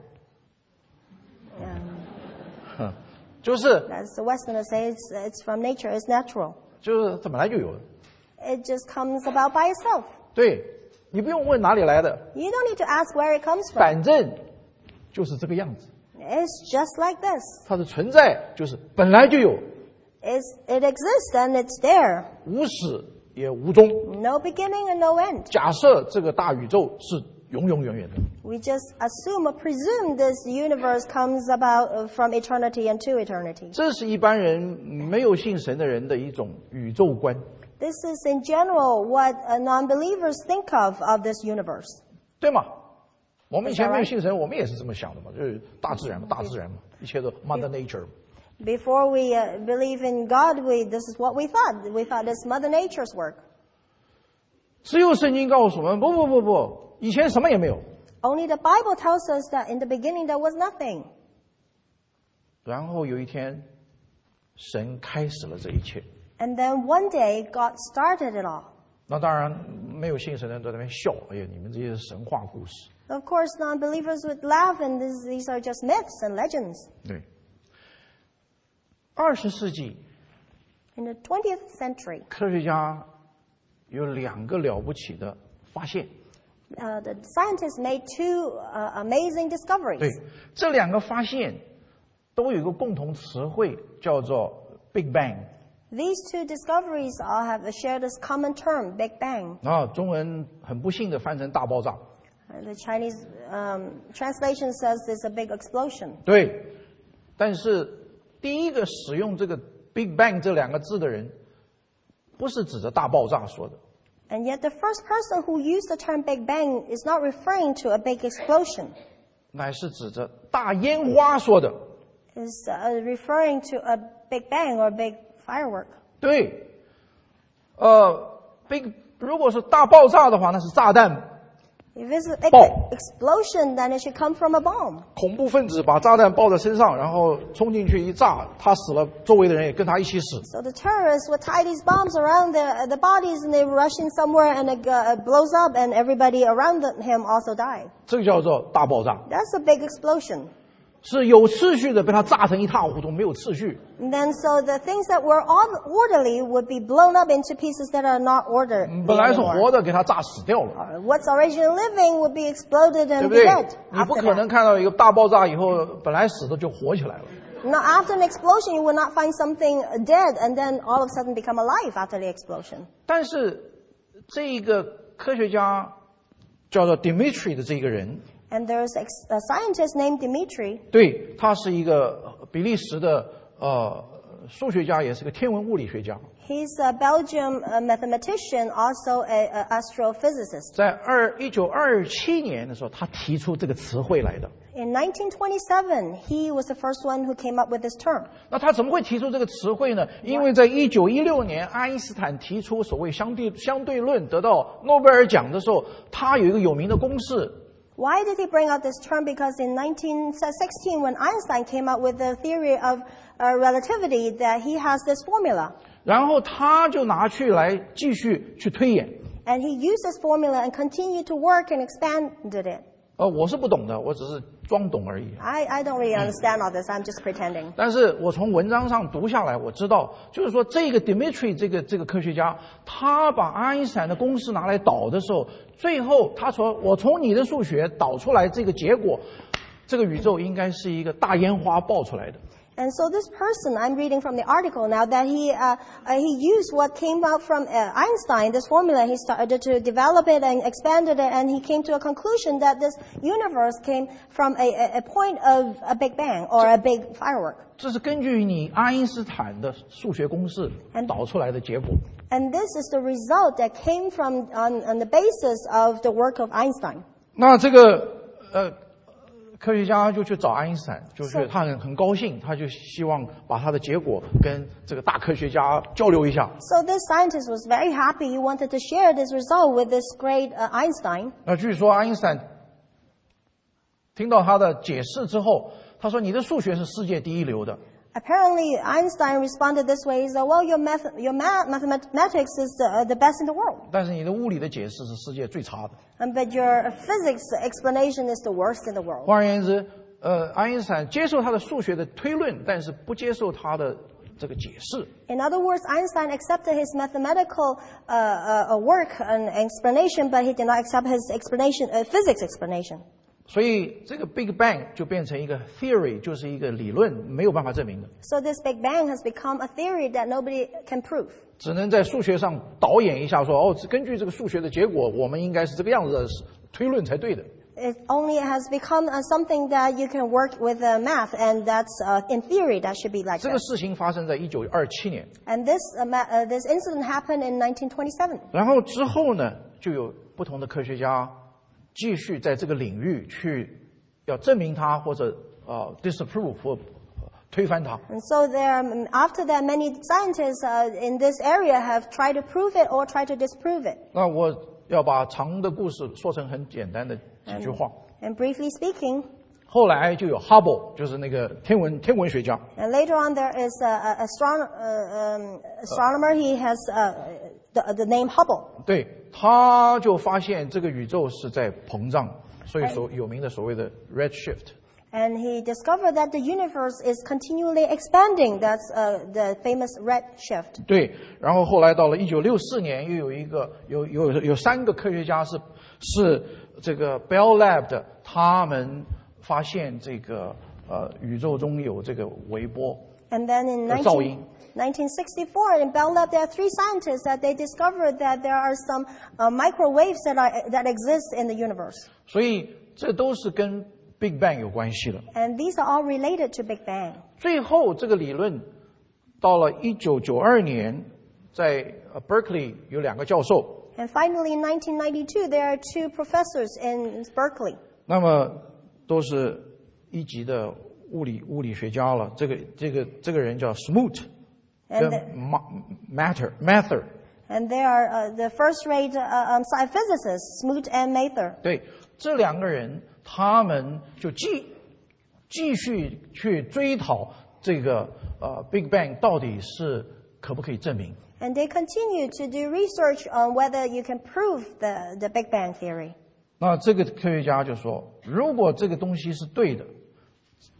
Um, 哼，就是 as the Westerners say, it's, it's from nature, it's natural. 就是它本来就有的。 It just comes about by itself. 对，你不用问哪里来的， You don't need to ask where it comes from. 反正就是这个样子。 It's just like this. 它的存在就是本来就有， It's, it exists and it's there. 无始也无终。 No beginning and no end. 假设这个大宇宙是永永远远的， We just assume or presume this universe comes about uh, from eternity and to eternity. 这是一般人没有信神的人的一种宇宙观。 This is in general what uh, non-believers think of of this universe. 对吗？我们以前 Is that right? 没有信神，我们也是这么想的嘛，就是大自然嘛，大自然嘛，一切都 Mother Nature。 Before we uh, believe in God, we, this is what we thought. We thought it's Mother Nature's work. 只有圣经告诉我们，不不不不，以前什么也没有。 Only the Bible tells us that in the beginning there was nothing. 然后有一天，神开始了这一切。 And then one day, God started it all. 那当然，没有信神的人在那边笑，哎呀，你们这些是神话故事。 Of course, non-believers would laugh, and this, these are just myths and legends. 对。二十世纪， In the twentieth century, 科学家有两个了不起的发现。 uh, the scientists made two uh, amazing discoveries. 对，这两个发现都有一个共同词汇，叫做 Big Bang。 These two discoveries all have shared this common term, Big Bang. 啊，中文很不幸的翻成大爆炸。 Uh, The Chinese um, translation says it's a big explosion. 对，但是第一个使用这个 Big Bang 这两个字的人，不是指着大爆炸说的， And yet the first person who used the term Big Bang is not referring to a big explosion. 乃是指着大烟花说的。 It's uh, referring to a Big Bang or big firework. 对，呃，Big 如果是大爆炸的话，那是炸弹。 If it's an Bomb. explosion, then it should come from a bomb. 恐怖分子把炸弹抱在身上，然后冲进去一炸，他死了，周围的人也跟他一起死。 So the terrorists would tie these bombs around the, the bodies and they rush in somewhere and it uh, blows up and everybody around the, him also died. 这个叫做大爆炸。 That's a big explosion. 是有次序的被他炸成一塌糊涂，没有次序。 And then so the things that were all orderly would be blown up into pieces that are not ordered 本来是 anymore. 活的，给他炸死掉了， Or what's originally living would be exploded 对 and 不 be 对？ dead 你不 after 可能 that. 看到一个大爆炸以后，本来死的就活起来了。 Now, after an explosion, you will not find something dead and then all of a sudden become alive after the explosion. 但是这一个科学家叫做 Dimitri 的这个人， And there's a a scientist named Dimitri. 对，他是一个比利时的呃数学家，也是个天文物理学家。 He's a Belgium uh, mathematician, also a, a astrophysicist. 在二一九二七年的时候，他提出这个词汇来的。 In nineteen twenty-seven, he was the first one who came up with this term. 那他怎么会提出这个词汇呢？因为在一九一六年，爱因斯坦提出所谓相对相对论，得到诺贝尔奖的时候，他有一个有名的公式。 Why did he bring out this term? Because in nineteen sixteen, when Einstein came up with the theory of uh, relativity, that he has this formula. 然后他就拿去来继续去推演。 And he used this formula and continued to work and expanded it. 呃，我是不懂的，我只是装懂而已。 I, I don't really understand all this. I'm just pretending. 但是我从文章上读下来，我知道，就是说这个 Dimitri 这个这个科学家，他把爱因斯坦的公式拿来导的时候，最后他说：“我从你的数学导出来这个结果，这个宇宙应该是一个大烟花爆出来的。” And so this person, I'm reading from the article now, that he uh, uh, he used what came out from uh, Einstein, this formula. He started to develop it and expanded it, and he came to a conclusion that this universe came from a, a, a point of a big bang or a big firework. 这是根据你爱因斯坦的数学公式导出来的结果。 And this is the result that came from on, on the basis of the work of Einstein. 那这个呃。科学家就去找爱因斯坦，就是他很很高兴，他就希望把他的结果跟这个大科学家交流一下。 So this scientist was very happy. He wanted to share this result with this great uh, Einstein. 那据说爱因斯坦听到他的解释之后，他说：“你的数学是世界第一流的。” Apparently, Einstein responded this way: "He said, well, your math, your math, mathematics is the, the best in the world, 但是你的物理的解释是世界最差的。 and but your physics explanation is the worst in the world." 换而言之，呃，爱因斯坦接受他的数学的推论，但是不接受他的这个解释。 In other words, Einstein accepted his mathematical uh, uh, work and explanation, but he did not accept his explanation, uh, physics explanation. 所以这个 Big Bang 就变成一个 theory， 就是一个理论，没有办法证明的， So this Big Bang has become a theory that nobody can prove. 只能在数学上导演一下说，哦，根据这个数学的结果，我们应该是这个样子的推论才对的。 It only has become uh, something that you can work with uh, math, and that's uh, in theory that should be like 这个 that. 事情发生在一九二七年， And this uh, ma- uh, this incident happened in nineteen twenty-seven. 然后之后呢，就有不同的科学家继续在这个领域去要证明它，或者呃 disapprove 或推翻它。 And so there, um, after that, many scientists uh, in this area have tried to prove it or tried to disprove it. 那我要把长的故事说成很简单的几句话。 And briefly speaking, 后来就有 Hubble， 就是那个天文天文学家。 and later on there is a, a astron- uh, um, astronomer. He has uh, the, the name Hubble. 对，他就发现这个宇宙是在膨胀，所以所有名的所谓的 redshift。 And he discovered that the universe is continually expanding. That's uh, the famous redshift. 对，然后后来到了一九六四年，又有一个有有有三个科学家是是这个 Bell Lab 的，他们发现这个呃宇宙中有这个微波。 And then in 噪音。 nineteen sixty-four, in Bell Lab, there are three scientists that they discovered that there are some uh, microwaves that are that exist in the universe. 所以这都是跟 Big Bang 有关系的。 And these are all related to Big Bang. 最后这个理论到了一九九二年，在呃 Berkeley 有两个教授， And finally, in nineteen ninety-two, there are two professors in Berkeley. 那么都是一级的物理物理学家了。这个这个这个人叫 Smoot， 跟 And the- Ma- Matter Mather。 And they are uh, the first-rate uh, um, sci- physicists, Smoot and Mather. 对，这两个人他们就继继续去追讨这个呃 Big Bang 到底是可不可以证明。 And they continue to do research on whether you can prove the, the Big Bang theory. 那这个科学家就说，如果这个东西是对的，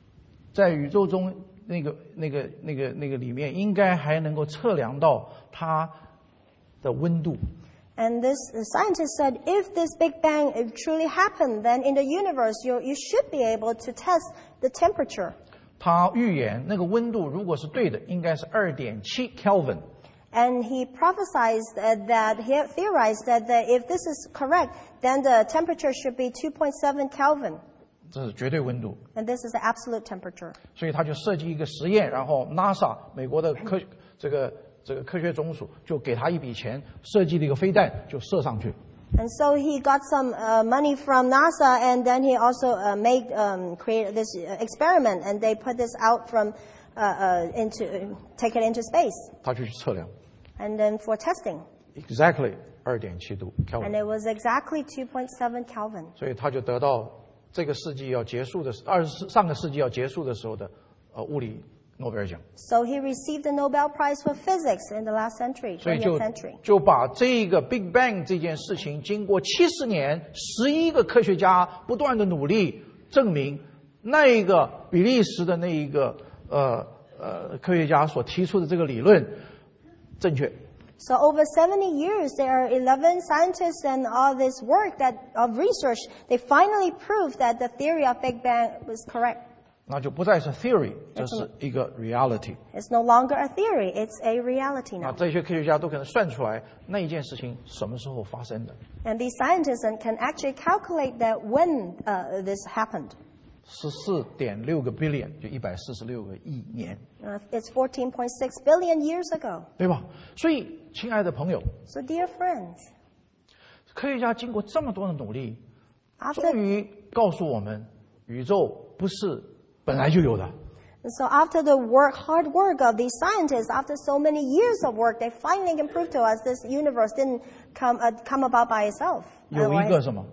在宇宙中那个那个那个那个里面，应该还能够测量到它的温度。 And this the scientist said, if this Big Bang truly happened, then in the universe you you should be able to test the temperature. 他预言那个温度如果是对的，应该是 二点七 Kelvin。 And he prophesied uh, that, he theorized that the, if this is correct, then the temperature should be two point seven Kelvin. 这是绝对温度。 And this is the absolute temperature. 所以他就设计一个实验，然后 NASA 美国的科这个这个科学总署就给他一笔钱，设计了一个飞弹就射上去。 And so he got some uh, money from NASA, and then he also uh, made um, create this experiment, and they put this out from uh, uh, into uh, take it into space. 他就去测量。 And then for testing. Exactly 二点七度 And Kelvin。 it was exactly two point seven Kelvin. 所以他就得到这个世纪要结束的二十上个世纪要结束的时候的呃物理诺贝尔奖。 So he received the Nobel Prize for Physics in the last century, 所以就 twentieth century. 就把这个 Big Bang 这件事情，经过七十年，十一个科学家不断的努力证明，那一个比利时的那一个呃呃科学家所提出的这个理论正确。 So over seventy years, there are eleven scientists and all this work that of research, they finally proved that the theory of Big Bang was correct. 那就不再是 theory， 这是一个 reality。 It's no longer a theory, it's a reality 那 now. 这些科学家都可能算出来那一件事情什么时候发生的。 And these scientists can actually calculate that when uh, this happened. 十四点六个 billion 就一百四十六个亿年， Uh, it's fourteen point six billion years ago. 对吧？所以，亲爱的朋友， So dear friends, 科学家经过这么多的努力， after 终于告诉我们，宇宙不是本来就有的。 And so after the work, hard work of these scientists, after so many years of work, they finally can prove to us this universe didn't come uh, come about by itself. 有一 Otherwise, 个什么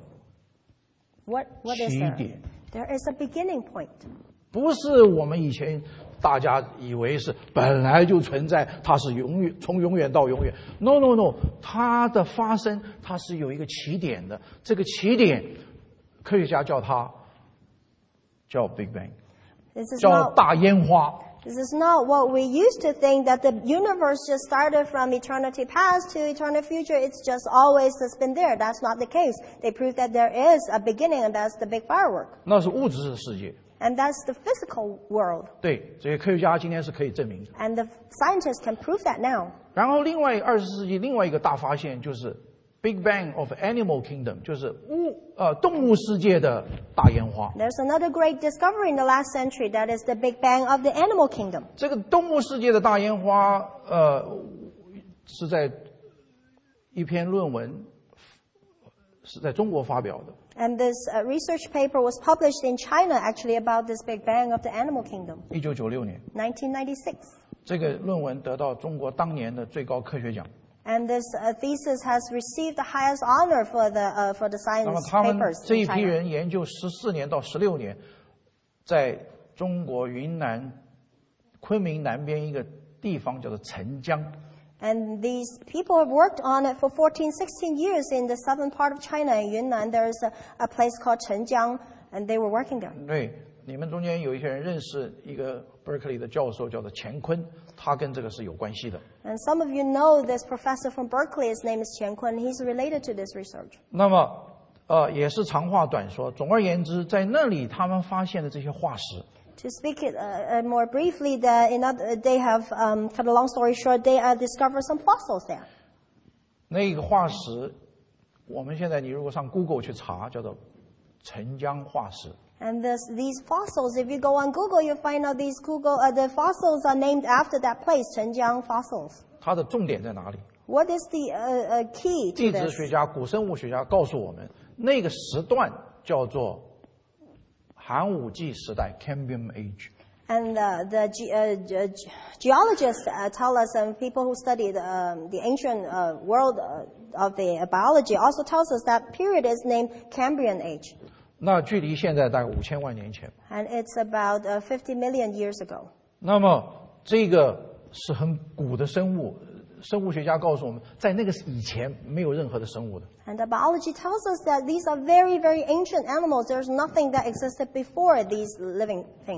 what what is 起 there? 点， There is a beginning point. 不是我们以前大家以为是本来就存在，它是永远从永远到永远。No No No， 它的发生它是有一个起点的，这个起点，科学家叫它叫 Big Bang， This is 叫 not 大烟花。 this is not what we used to think, that the universe just started from eternity past to eternity future. It's just always has been there. That's not the case. They proved that there is a beginning, and that's the big firework. 那是物质的世界。 And that's the physical world. 对，这些科学家今天是可以证明的。 And the scientists can prove that now. 然后，另外二十世纪另外一个大发现就是 Big Bang of Animal Kingdom， 就是物呃动物世界的大烟花。 There's another great discovery in the last century, that is the Big Bang of the animal kingdom. 这个动物世界的大烟花，呃，是在一篇论文是在中国发表的。 And this uh, research paper was published in China, actually, about this Big Bang of the animal kingdom, 一九九六年， nineteen ninety-six. 这个论文得到中国当年的最高科学奖。 And this uh, thesis has received the highest honor for the uh, for the 那么 science 他们 papers 这一 in 批 China. 人研究十四年到十六年，在中国云南昆明南边一个地方叫做澄江。 And these people have worked on it for fourteen, sixteen years in the southern part of China, in Yunnan. There is a, a place called Chengjiang, and they were working there. 对，你们中间有一些人认识一个 Berkeley 的教授，叫做钱坤，他跟这个是有关系的。 And some of you know this professor from Berkeley. His name is Qian Kun. He's related to this research. 那么，呃，也是长话短说。总而言之，在那里他们发现的这些化石， To speak it uh, uh, more briefly, that in other, they have, um, cut a long story short, they uh, discovered some fossils there. 那个化石，我们现在你如果上 Google 去查，叫做澄江化石。 And this, these fossils, if you go on Google, you'll find out these Google, uh, the fossils are named after that place, Chengjiang fossils. 它的重点在哪里？ What is the uh, uh, key 地 to 质 this? 学家、古生物学家告诉我们，那个时段叫做寒武纪时代 （Cambrian Age）。 And uh, the ge- uh, ge- geologists uh, tell us, and people who study the, um, the ancient uh, world uh, of the biology also tells us that period is named Cambrian Age. 那距离现在大概五千万年前。 And it's about uh, fifty million years ago. 那么这个是很古的生物，生物学家告诉我们，在那个以前没有任何的生物的。 And the biology tells us that these are very, very ancient animals. There's nothing that existed before these living things.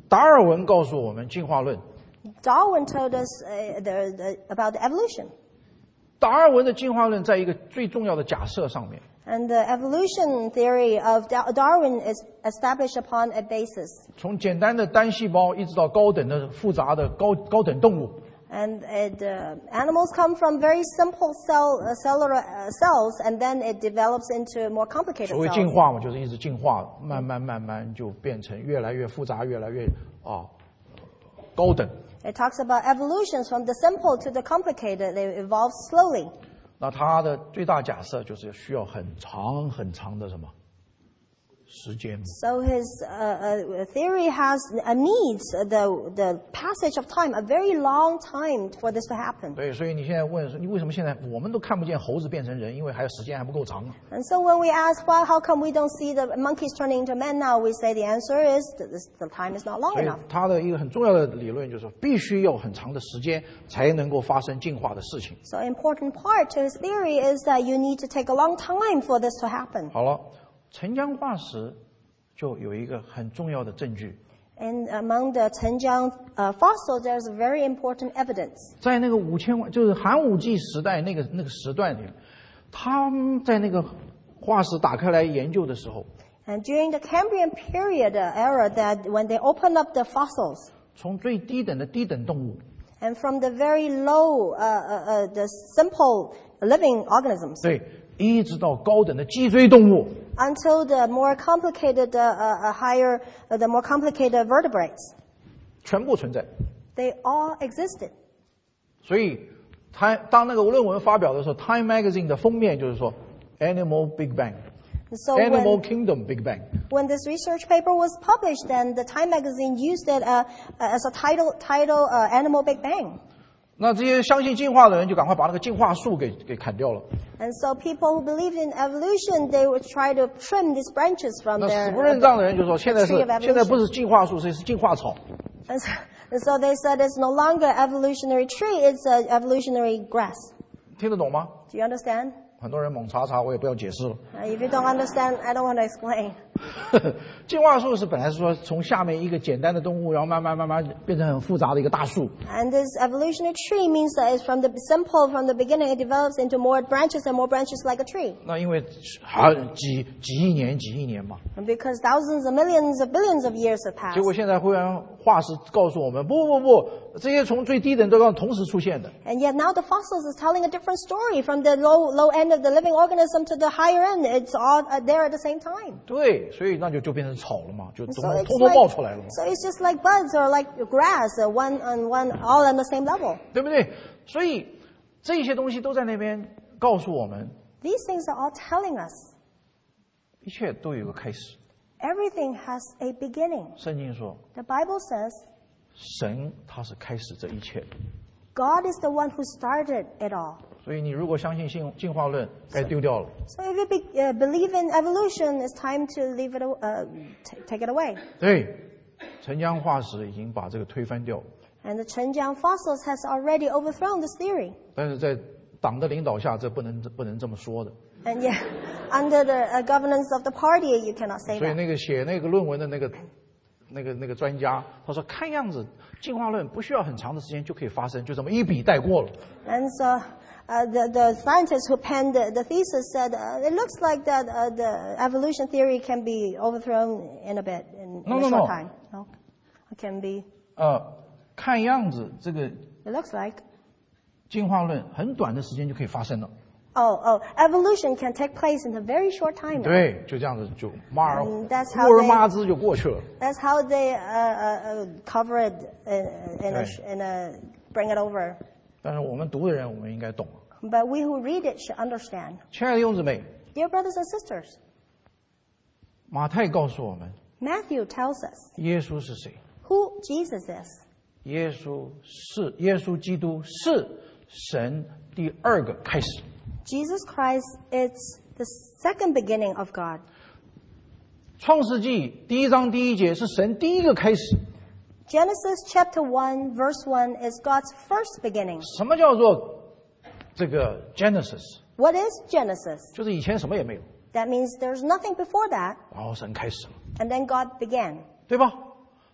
达尔文告诉我们进化论。 Darwin told us uh, the, the, about the evolution. 达尔文的进化论在一个最重要的假设上面。 And the evolution theory of Darwin is established upon a basis. 从简单的单细胞一直到高等的复杂的高高等动物。 And it, uh, animals come from very simple cell, uh, cellular uh, cells, and then it develops into more complicated 所谓 cells. 进化嘛，就是一直进化，慢慢慢慢就变成越来越复杂，越来越啊高等。 It talks about evolutions from the simple to the complicated. They evolve slowly. 那它的最大假设就是需要很长很长的什么时间。 So his uh, uh, theory has uh, needs the the passage of time, a very long time for this to happen. 对，所以你现在问说，你为什么现在我们都看不见猴子变成人？因为还有时间还不够长。 And so when we ask, well, how come we don't see the monkeys turning into men now? We say the answer is that this, the time is not long 所以 enough. 它的一个很重要的理论就是说，必须要很长的时间才能够发生进化的事情。 So important part to his theory is that you need to take a long time for this to happen. 好了，沉江化石就有一个很重要的证据。 And among the Chenjiang uh, fossils, there's very important evidence. 在那个五千万，就是寒武纪时代那个那个时段里，他们在那个化石打开来研究的时候， And during the Cambrian period uh, era, that when they opened up the fossils, 从最低等的低等动物， and from the very low, uh, uh, uh, the simple living organisms, 对，一直到高等的脊椎动物， until the more complicated, uh, uh, uh, higher, uh, the more complicated vertebrates, 全部存在。 they all existed. 所以，他当那个论文发表的时候，《Time Magazine》的封面就是说 “Animal Big And so Bang”，“Animal when, Kingdom Big Bang”。 when this research paper was published, then the Time magazine used it uh, as a title, title uh, Animal Big Bang. 那这些相信进化的人就赶快把那个进化树给给砍掉了。 And so people who believe in evolution, they would try to trim these branches from 那 their... 死不认账的人就说，现在是 tree of evolution. 现在不是进化树，是是进化草。 And so, and so they said it's no longer evolutionary tree, it's an evolutionary grass. 听得懂吗？ Do you understand? 很多人猛查查，我也不要解释了。 Uh, if you don't understand, I don't want to explain. 进化树是本来是说从下面一个简单的动物，然后慢慢慢慢变成很复杂的一个大树。 And this evolutionary tree means that it's from the simple, from the beginning, it develops into more branches and more branches like a tree. 那因为还几几亿年几亿年嘛， And because thousands of millions of billions of years have 结 passed. 果现在忽然化石告诉我们，不不不，这些从最低等都要同时出现的。 And yet now the fossils is telling a different story from the low, low end of the living organism to the higher end. It's all uh, there at the same time. 对，所以那就就变成草了嘛，就 And 通 so 通 it's 通 like, 冒出来了嘛， so it's just like buds or like grass, uh, one on one, all on the same level. 对不对？所以这些东西都在那边告诉我们， These things are all telling us 一切都有个开始。 everything has a beginning. 圣经说， The Bible says 神他是开始这一切的。 God is the one who started it all. 所以你如果相信进进化论，该丢掉了。 So if you be, uh, believe in evolution, it's time to leave it, uh, t- take it away. 对，沉江化石已经把这个推翻掉了， And the Chenjiang fossils has already overthrown this theory. 但是在党的领导下，这不能不能这么说的。 And yet, under the uh, governance of the party, you cannot say 所以 that. 那个写那个论文的那个那个那个专家，他说看样子进化论不需要很长的时间就可以发生，就这么一笔带过了。 And so uh, the, the scientists who penned the, the thesis said, uh, it looks like that uh, the evolution theory can be overthrown in a bit, in, in No, a no, short no. time. No, it can be, 呃，看样子这个 it looks like. 进化论很短的时间就可以发生了。 Oh, oh, evolution can take place in a very short time. 对，就这样子就马尔 And 沃 that's how 尔 they- 玛兹就过去了。 That's how they uh, uh, uh, cover it in, in, a, Right. in a, bring it over. 但是我们读的人，我们应该懂。 But we who read it should understand. 亲爱的弟兄姊妹， Dear brothers and sisters, 马太告诉我们， Matthew tells us 耶稣是谁？ who Jesus is. 耶稣是耶稣基督是神第二个开始。 Jesus Christ is the second beginning of God. 创世纪第一章第一节是神第一个开始。 Genesis chapter one, verse one is God's first beginning. 什么叫做这个 Genesis？ What is Genesis? 就是以前什么也没有， That means there's nothing before that, 然后神开始了， and then God began. 对吧？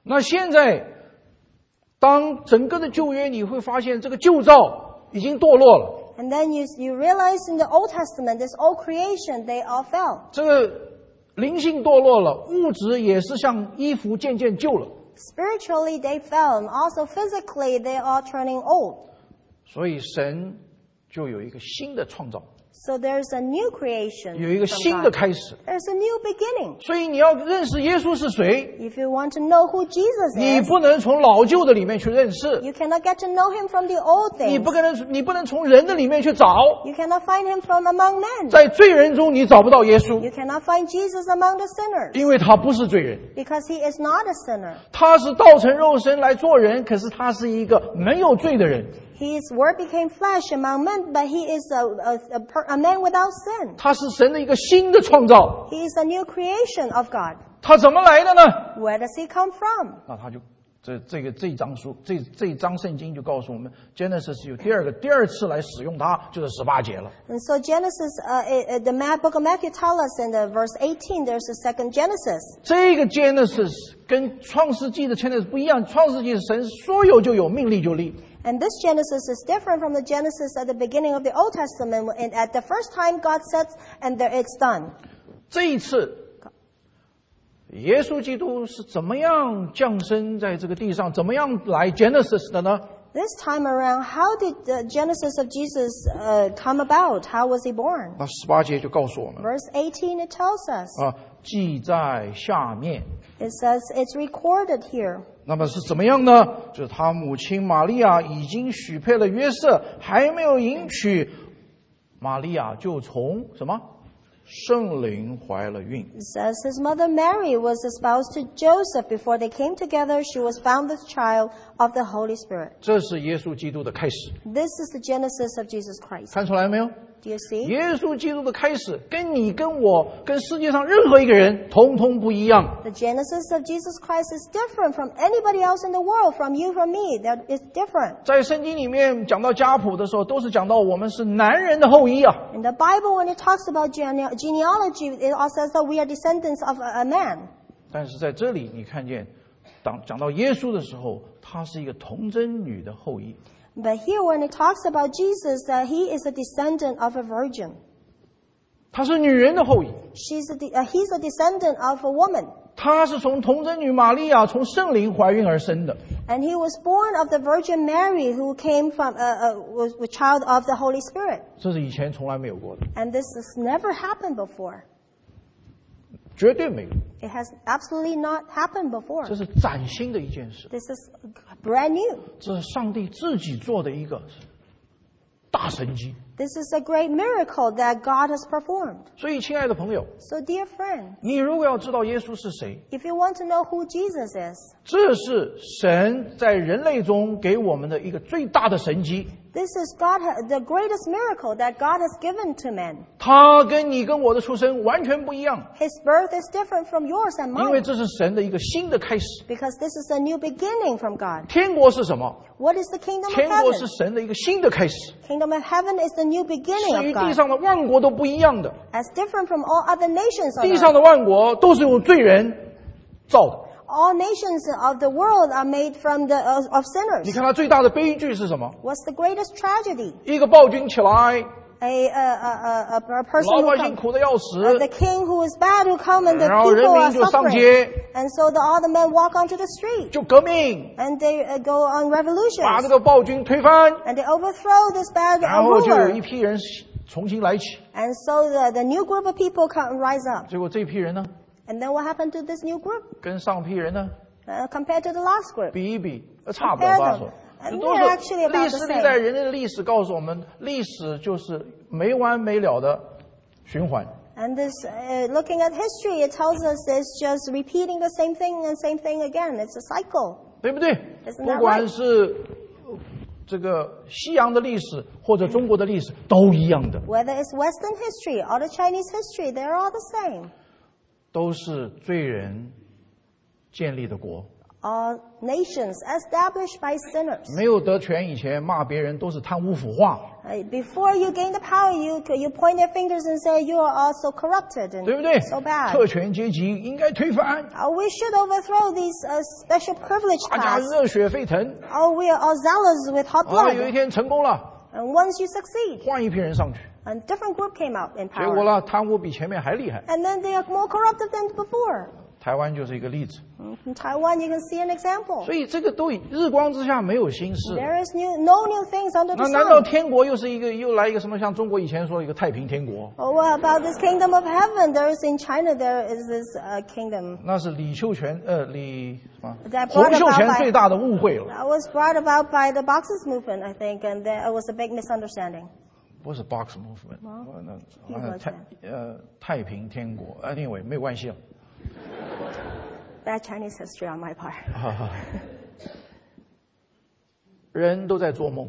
那现在，当整个的旧约，你会发现这个旧造已经堕落了。 And then you, you realize in the Old Testament, this old creation, they all fell. 这个灵性堕落了，物质也是像衣服渐渐旧了。 Spiritually, they fell, and also physically, they are turning old. 所以神就有一个新的创造， So there's a new creation. 有一个 from 新的 God. 开始。 There's a new beginning. 所以你要认识耶稣是谁， If you want to know who Jesus 你 is, 不能从老旧的里面去认识， you cannot get to know him from the old 你 things. 不可能，你不能从人的里面去找， You cannot find him from among men. 在罪人中你找不到耶稣， You cannot find Jesus among the sinners, 因为他不是罪人， because he is not a sinner. 他是道成肉身来做人，可是他是一个没有罪的人， His word became flesh among men, but he is a, a, a, per- a man without sin. 他是神的一个新的创造。 He is a new creation of God. 他怎么来的呢？ Where does he come from? 那他就这这个这一章书这这一章圣经就告诉我们 ，Genesis 有第二个第二次来使用它，就是十八节了。 And so Genesis, uh, uh, the Ma- book of Matthew tells us in the verse eighteen, there's a second Genesis. 这个 Genesis 跟创世纪的 Genesis 不一样，创世纪是神说有就有，命立就立。 And this Genesis is different from the Genesis at the beginning of the Old Testament. And at the first time, God says, and there it's done. 这一次，耶稣基督是怎么样降生在这个地上，怎么样来 Genesis 的呢？ This time around, how did the Genesis of Jesus uh, come about? How was he born? 那十八节就告诉我们 Verse eighteen, it tells us. 啊，记在下面。 It says it's recorded here. 那么是怎么样呢？就是他母亲玛利亚已经许配了约瑟，还没有迎娶，玛利亚就从什么圣灵怀了孕。 It says his mother Mary was espoused to Joseph. Before they came together, she was found with child of the Holy Spirit. 这是耶稣基督的开始， This is the Genesis of Jesus Christ. 看出来没有？ Do you see? 耶稣基督的开始，跟你、跟我、跟世界上任何一个人，通通不一样。 The Genesis of Jesus Christ is different from anybody else in the world, from you, from me. That is different. 在圣经里面讲到家谱的时候，都是讲到我们是男人的后裔啊。 In the Bible, when it talks about gene- genealogy, it also says that we are descendants of a, a man. 但是在这里，你看见，当讲到耶稣的时候，他是一个童贞女的后裔。 But here, when it talks about Jesus, uh, he is a descendant of a virgin. 他是女人的后裔， She's a de- uh, he's a descendant of a woman. 他是从童贞女玛利亚从圣灵怀孕而生的。 And he was born of the Virgin Mary, who came from, uh, uh, was a child of the Holy Spirit. 这是以前从来没有过的， And this has never happened before. 绝对没有。 It has absolutely not happened before. 这是崭新的一件事， This is brand new. 这是上帝自己做的一个大神迹。 This is a great miracle that God has performed. 所以，亲爱的朋友， So, dear friend, 你如果要知道耶稣是谁， if you want to know who Jesus is, 这是神在人类中给我们的一个最大的神迹。 this is God, the greatest miracle that God has given to men. 他跟你跟我的出生完全不一样， His birth is different from yours and 因为 mine, 这是神的一个新的开始。 because this is a new beginning from God. 天国是什么？ What is the kingdom of 天国 heaven? 是神的一个新的开始， Kingdom of heaven is the new beginning 是 of 与地 God, 上的万国都不一样的。 as different from all other nations on 地上 earth. 的万国都是由罪人造的。 All nations of the world are made from the of, of 你 sinners. 看他最大的悲剧是什么？ What's the greatest tragedy? 一个暴君起来， A, a, a, a, a person 老 who 百姓 comes, 苦的要 uh, 死， the king who is bad who come and the 然后人 people are 民就上 suffering. 街， And so the other men walk onto the street 就革命， and they uh, go on 把这 revolutions 个暴君推翻， and they overthrow this bad uh, 然后就有一 ruler. 批人重新来起。 And so the, the new group of people come rise up. 结果这批人呢， And then what happened to this new group 跟上批人呢 uh, compared to the last group? 比一比，呃差不了多少。 And 这 they're 都是 actually about 历 the 史历代 same. 人类的历史告诉我们，历史就是没完没了的循环。 And this, uh, looking at history, it tells us it's just repeating the same thing and same thing again. It's a cycle. 对不对？ Isn't that 不管是呃这个西洋的历史或者中国的历史，都一样的， Whether it's Western history or the Chinese history, they're all the same. 都是罪人建立的国。 all nations established by sinners. 没有得权以前，骂别人都是贪污腐化， Uh, Before you gain the power, you you point your fingers and say you are also corrupted and 对不对？ so bad. 特权阶级应该推翻， Uh, we should overthrow these uh, special privileged 大家 class. 热血沸腾。 Oh, we are all zealous with hot 啊，有一 blood. 天成功了， And once you succeed, 换一批人上去， a different group came out in 结果 power. 呢，贪污比前面还厉害。 And then they are more corrupted than before. 台湾就是一个例子。 In Taiwan, you can see an example. 所以这个都日光之下没有新事。 There is new, no new things under 那 the 难道 sun. 天国又是一个又来一个什么？像中国以前说一个太平天国， Oh, what about this kingdom of heaven? There is in China, there is this uh, kingdom 那是李秀全呃李什么 That 洪 brought 秀 about 全 by- 最大的误会了， that was brought about by the Boxers movement, I think, and there was a big misunderstanding. 不是 Box Movement， 哦呃那义和那太呃太平天国，anyway 没有关系了。 Bad Chinese history on my part. 人都在做梦，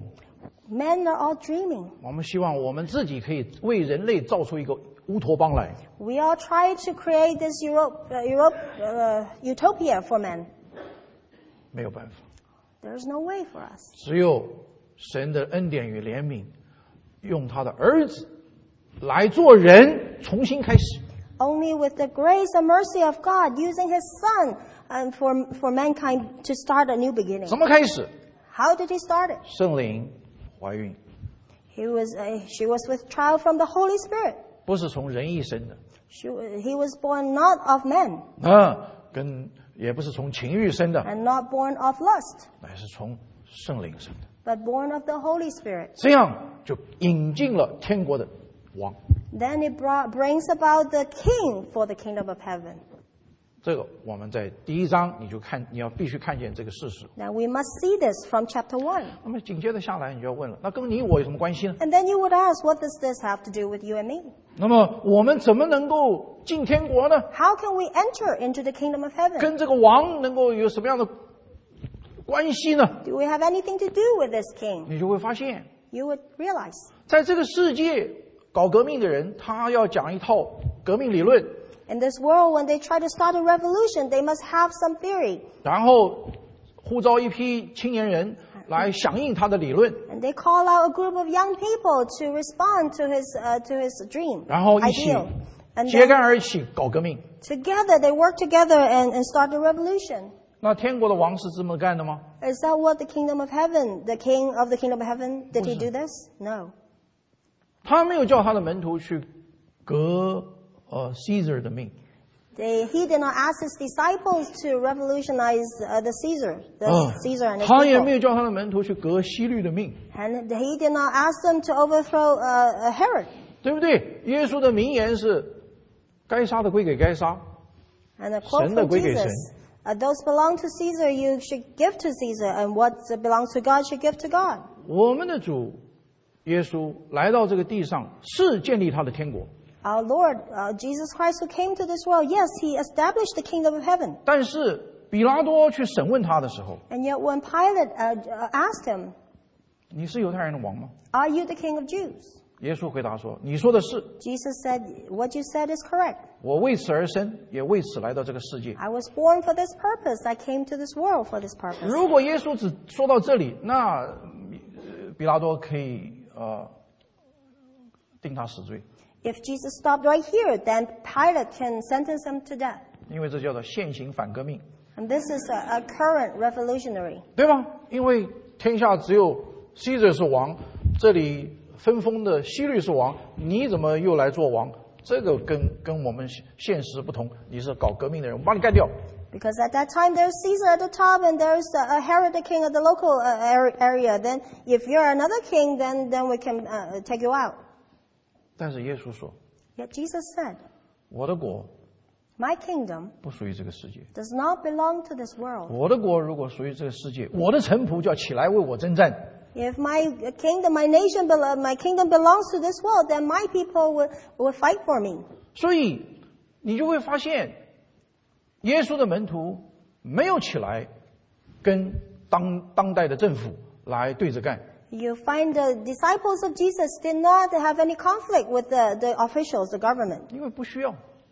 Men are all dreaming. 我们希望我们自己可以为人类造出一个乌托邦来， We all try to create this Europe, uh, Europe uh, utopia for men. 没有办法， There's no way for us. 只有神的恩典与怜悯，用他的儿子来做人，重新开始。 Only with the grace and mercy of God, using His Son and for, for mankind to start a new beginning. 怎么开始？ How did He start it? 圣灵怀孕， He was, uh, she was with child from the Holy Spirit. 不是从人一生的， She, he was born not of men 啊，跟也不是从情欲生的， and not born of lust, 乃是从圣灵生的。 but born of the Holy Spirit. 这样就引进了天国的王。 Then it brought, brings about the king for the kingdom of heaven. 这个我们在第一章你就看，你要必须看见这个事实。 Now we must see this from chapter one. 那么紧接着下来，你就要问了，那跟你我有什么关系呢？ And then you would ask, what does this have to do with you and me? 那么我们怎么能够进天国呢？ How can we enter into the kingdom of heaven? 跟这个王能够有什么样的关系呢？ Do we have anything to do with this king? 你就会发现， You would realize. 在这个世界搞革命的人，他要讲一套革命理论， In this world, when they try to start a revolution, they must have some theory. 然后呼召一批青年人来响应他的理论， And they call out a group of young people to respond to his, uh, to his dream, 然后一起 ideal. And 揭 then 竿而起搞革命。 together, they work together and, and start a revolution. 那天国的王是这么干的吗？ Is that what the kingdom of heaven, the king of the kingdom of heaven, did he do this? No. 他没有叫他的门徒去革呃 Caesar 的命， They, he did not ask his disciples to revolutionize uh, the Caesar, the 啊 Caesar and his 他也没 people. 有叫他的门徒去革希律的命， And he did not ask them to overthrow uh, uh, Herod. 对不对？耶稣的名言是：该杀的归给该杀， And a quote 神的 from 归给神。 Jesus, uh, those belong to Caesar, you should give to Caesar, and what belongs to God should give to God. 我们的主耶稣来到这个地上，是建立他的天国， Our Lord, uh, Jesus Christ, who came to this world, yes, he established the kingdom of heaven. 但是比拉多去审问他的时候， And yet when Pilate uh, uh, asked him, 你是犹太人的王吗？ are you the king of Jews? 耶稣回答说：你说的是， Jesus said, what you said is correct. 我为此而生，也为此来到这个世界。 I was born for this purpose. I came to this world for this purpose. 如果耶稣只说到这里，那呃比拉多可以呃定他死罪， If Jesus stopped right here, then Pilate can sentence him to death. 因为这叫做现行反革命， And this is a, a current revolutionary. 对吧？因为天下只有 Caesar 是王，这里分封的希律是王，你怎么又来做王？这个跟跟我们现实不同，你是搞革命的人，我把你干掉。 Because at that time there's Caesar at the top and there's uh, Herod the king of the local uh, ar- area. Then if you're another king, then, then we can uh, take you out. 但是耶稣说， Yet Jesus said, 我的国 my kingdom 不属于这个世界， does not belong to this world. 我的国如果属于这个世界，我的臣仆就要起来为我征战。 If my kingdom, my nation, belo- my kingdom belongs to this world, then my people will, will fight for me. 所以你就会发现，耶稣的门徒没有起来跟当当代的政府来对着干， You find the disciples of Jesus did not have any conflict with the, the officials, the government, 因为不需要。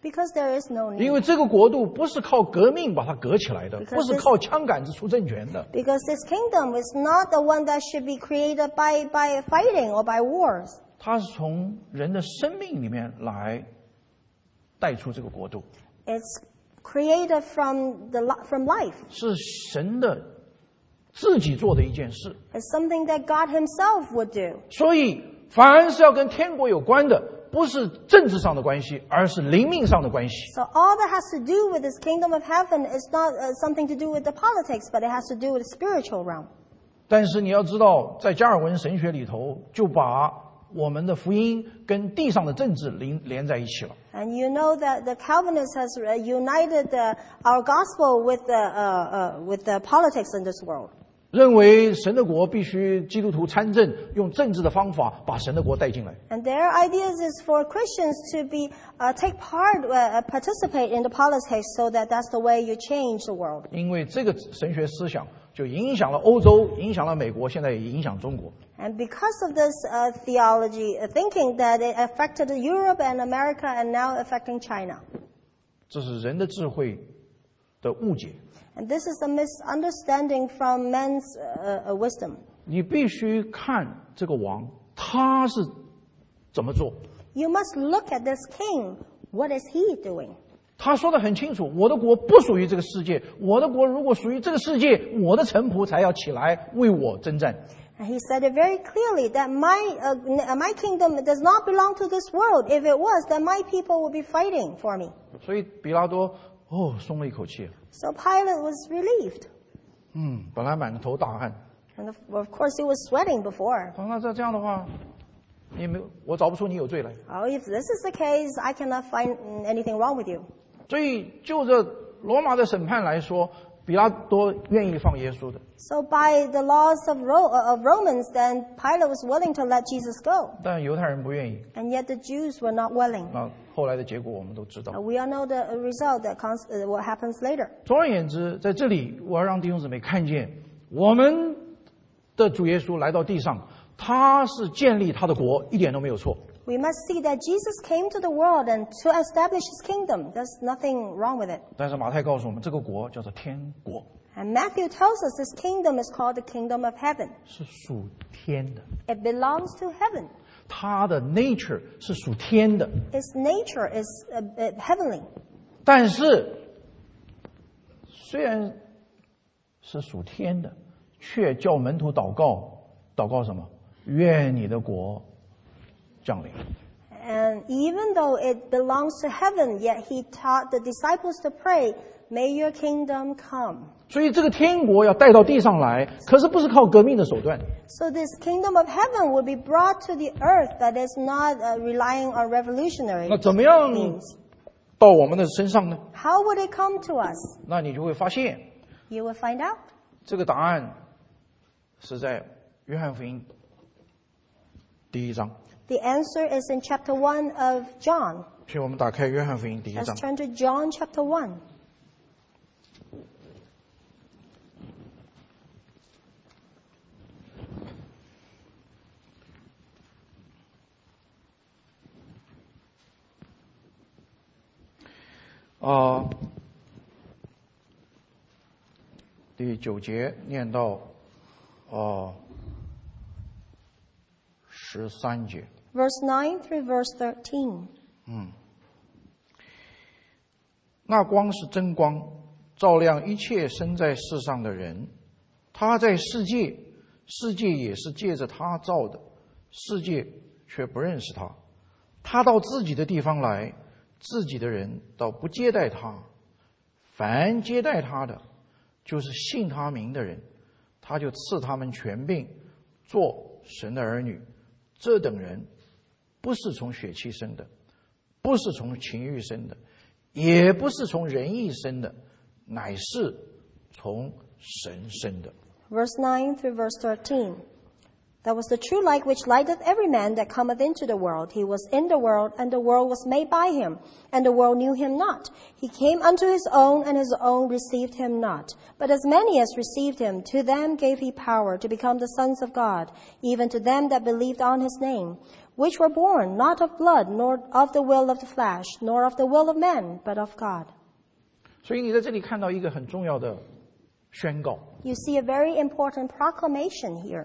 Because there is no 因 need. 为这个国度不是靠革命把它革起来的， Because 不是靠枪杆子出政权的， Because this kingdom is not the one that should be created by, by fighting or by wars. 它是从人的生命里面来带出这个国度， It's created from, the, li- from life. 是神的自己做的一件事。 It's something that God himself would do. 所以，凡是要跟天国有关的，不是政治上的关系，而是灵命上的关系。 So all that has to do with this kingdom of heaven is not uh, something to do with the politics, but it has to do with the spiritual realm. 但是你要知道，在加尔文神学里头，就把我们的福音跟地上的政治连连在一起了。 And you know that the Calvinists has uh, united the, our gospel with the, uh, uh, with the politics in this world. 认为神的国必须基督徒参政，用政治的方法把神的国带进来。 And their ideas is for Christians to be uh, take part, uh, participate in the politics, so that that's the way you change the world. 因为这个神学思想就影响了欧洲，影响了美国，现在也影响中国。 And because of this uh, theology, uh, thinking that it affected Europe and America and now affecting China. 这是人的智慧的误解。 And this is a misunderstanding from men's uh, uh, wisdom. 你必须看这个王他是怎么做。 You must look at this king. What is he doing? 他说得很清楚，我的国不属于这个世界，我的国如果属于这个世界，我的臣仆才要起来为我征战。 And he said it very clearly that my, uh, my kingdom does not belong to this world. If it was, then my people would be fighting for me. 所以比拉多哦松了一口气， So Pilate was relieved. 嗯，本来满头大汗， And of, of course he was sweating before. 他说那这这样的话，你没有我找不出你有罪来。 Oh, if this is the case, I cannot find anything wrong with you. 所以就这罗马的审判来说，比拉多愿意放耶稣的， So by the laws of, Ro- of Romans, then Pilate was willing to let Jesus go. 但犹太人不愿意。 And yet the Jews were not willing. 那后来的结果我们都知道 Uh,。we all know the result that cons- uh, what happens later. 总而言之，在这里我要让弟兄姊妹看见，我们的主耶稣来到地上，他是建立他的国，一点都没有错。 We must see that Jesus came to the world and to establish his kingdom. There's nothing wrong with it. 但是马太告诉我们，这个国叫做天国， And Matthew tells us this kingdom is called the kingdom of heaven. 是属天的， It belongs to heaven. 它的 nature 是属天的。 Its nature is uh, uh, heavenly. 但是，虽然是属天的，却叫门徒祷告，祷告什么？愿你的国降临。 And even though it belongs to heaven, yet he taught the disciples to pray, may your kingdom come. 所以这个天国要带到地上来，可是不是靠革命的手段， So this kingdom of heaven will be brought to the earth that is not uh, relying on revolutionary 那怎么样 means. 到我们的身上呢？ How would it come to us? 那你就会发现， You will find out. 这个答案是在约翰福音第一章。 The answer is in chapter one of John. 请我们打开约翰福音第一 Let's 章。 turn to John chapter one. 啊、第九节念到哦十三节。 Verse nine through verse thirteen. 那光是真光，照亮一切生在世上的人。他在世界，世界也是借着他造的，世界却不认识他。他到自己的地方来，自己的人倒不接待他。凡接待他的，就是信他名的人，他就赐他们权柄，做神的儿女。这等人不是从血气生的，不是从情欲生的，也不是从人意生的，乃是从神生的。 Verse nine through verse thirteen. That was the true light which lighteth every man that cometh into the world. He was in the world, and the world was made by him, and the world knew him not. He came unto his own, and his own received him not. But as many as received him, to them gave he power to become the sons of God, even to them that believed on his name, which were born not of blood, nor of the will of the flesh, nor of the will of man, but of God. 所以你在这里看到一个很重要的宣告。 You see a very important proclamation here.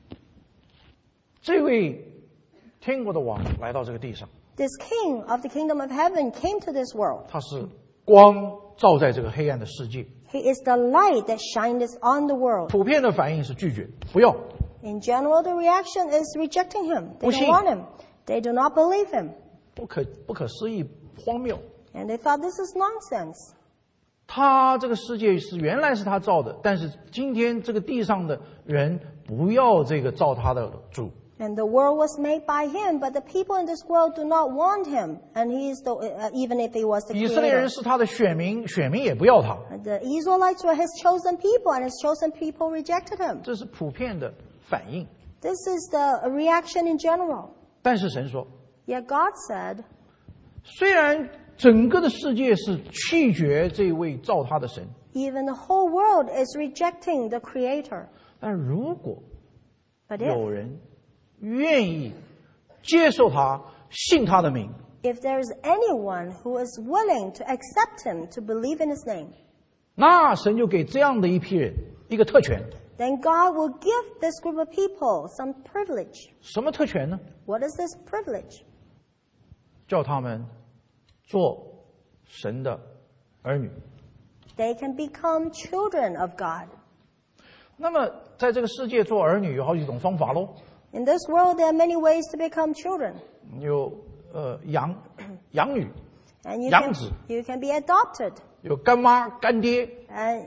这位天国的王来到这个地上， This king of the kingdom of heaven came to this world. 他是光照在这个黑暗的世界。 He is the light that shines on the world. 普遍的反应是拒绝，不要。 In general, the reaction is rejecting him. They 不信。 don't want him. They do not believe him. 不可不可思议，荒谬。 And they thought this is nonsense. 他这个世界是原来是他造的，但是今天这个地上的人不要这个造他的主。 And the world was made by him, but the people in this world do not want him. And he is the, uh, even if he was the 以色列 creator. 人是他的选民，选民也不要他。 The Israelites were his chosen people, and his chosen people rejected him. 这是普遍的反应。 This is the reaction in general. 但是神说， Yet God said, 虽然整个的世界是拒绝这位造他的神， even the whole world is rejecting the creator. 但如果 But 有 if, 人愿意接受他、信他的名， if there is anyone who is willing to accept him, to believe in his name, 那神就给这样的一批人一个特权。 then God will give this group of people some privilege. 什么特权呢？ What is this privilege? 叫他们做神的儿女。 They can become children of God. 那么，在这个世界做儿女有好几种方法喽。 In this world, there are many ways to become children. 有呃养养女， And you 养 can, 子， you can be adopted. 有干妈干爹， And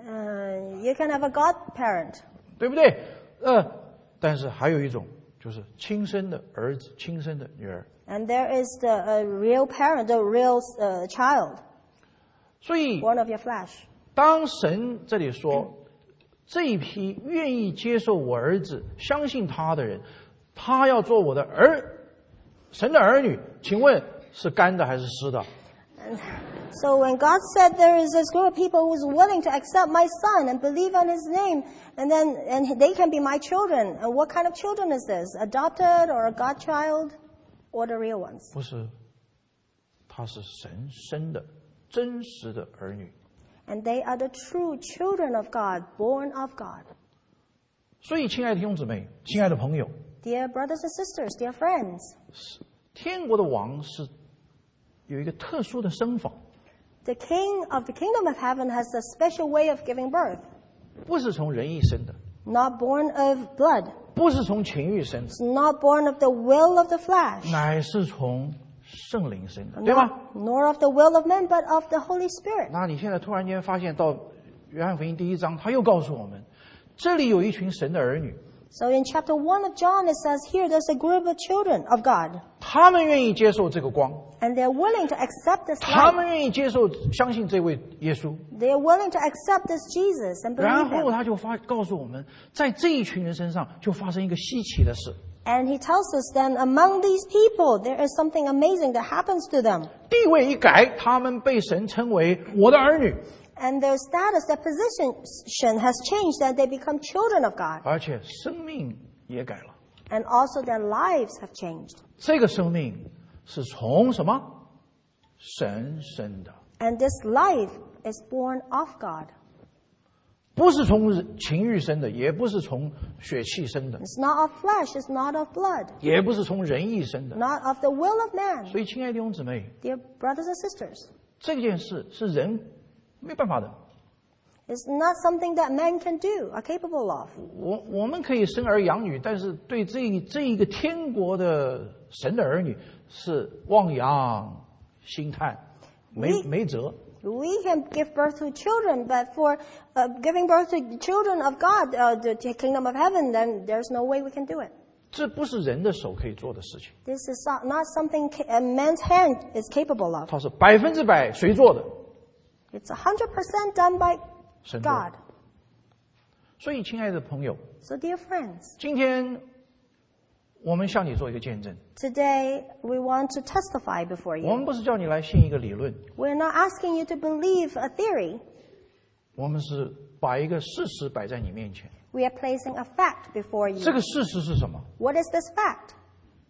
uh, you can have a godparent. 对不对？呃，但是还有一种就是亲生的儿子、亲生的女儿。 And there is the uh, real parent, the real uh, child, 所以， born of your flesh. 当神这里说这一批愿意接受我儿子、相信他的人，他要做我的儿，神的儿女，请问是干的还是湿的？ And so when God said there is this group of people who is willing to accept my son and believe on his name, and then and they can be my children, and what kind of children is this? Adopted or a godchild, or the real ones? 不是，他是神生的、真实的儿女。 And they are the true children of God, born of God. 所以，亲爱的弟兄姊妹、亲爱的朋友， Dear brothers and sisters, dear friends, 天国的王是有一个特殊的生法， the king of the kingdom of heaven has a special way of giving birth. 不是从人意生的， Not born of blood, 不是从情欲生的， it's not born of the will of the flesh, 乃是从圣灵生的，对吗？ nor of the will of men, but of the Holy Spirit. 那你现在突然间发现到约翰福音第一章，他又告诉我们，这里有一群神的儿女， So in chapter one of John, it says here there's a group of children of God, 他们愿意接受这个光， and they're willing to accept this 他 light. 们愿意接受、相信这位耶稣。 They're willing to accept this Jesus and 然 believe 后 him. 他就发告诉我们，在这一群人身上就发生一个稀奇的事， And he tells us then among these people, there is something amazing that happens to them. 地位一改，他们被神称为我的儿女， And their status, their position has changed, that they become children of God. 而且生命也改了。 And also their lives have changed. 这个生命是从什么？神生的， And this life is born of God. 不是从情欲生的，也不是从血气生的， It's not of flesh, it's not of blood, 也不是从人意生的。 not of the will of man. 所以，亲爱的弟兄姊妹， Dear brothers and sisters, 这件事是人没办法的。 it's not something that men can do, are capable of. 我我们可以生儿养女，但是对这这一个天国的神的儿女是望洋兴叹，没你没辙。 We can give birth to children, but for uh, giving birth to children of God, uh, the the kingdom of heaven, then there's no way we can do it. 这不是人的手可以做的事情， This is not, not something ca- a man's hand is capable of. 它是百分之百谁做的？ It's one hundred percent done by 神做的。 God. 所以，亲爱的朋友， So dear friends, 今天我们向你做一个见证。 today we want to testify before 我们 you. 不是叫你来信一个理论， We're not asking you to believe a theory. 我们是把一个事实摆在你面前。 We are placing a fact before 这 you. 个事实是什么？ What is this fact?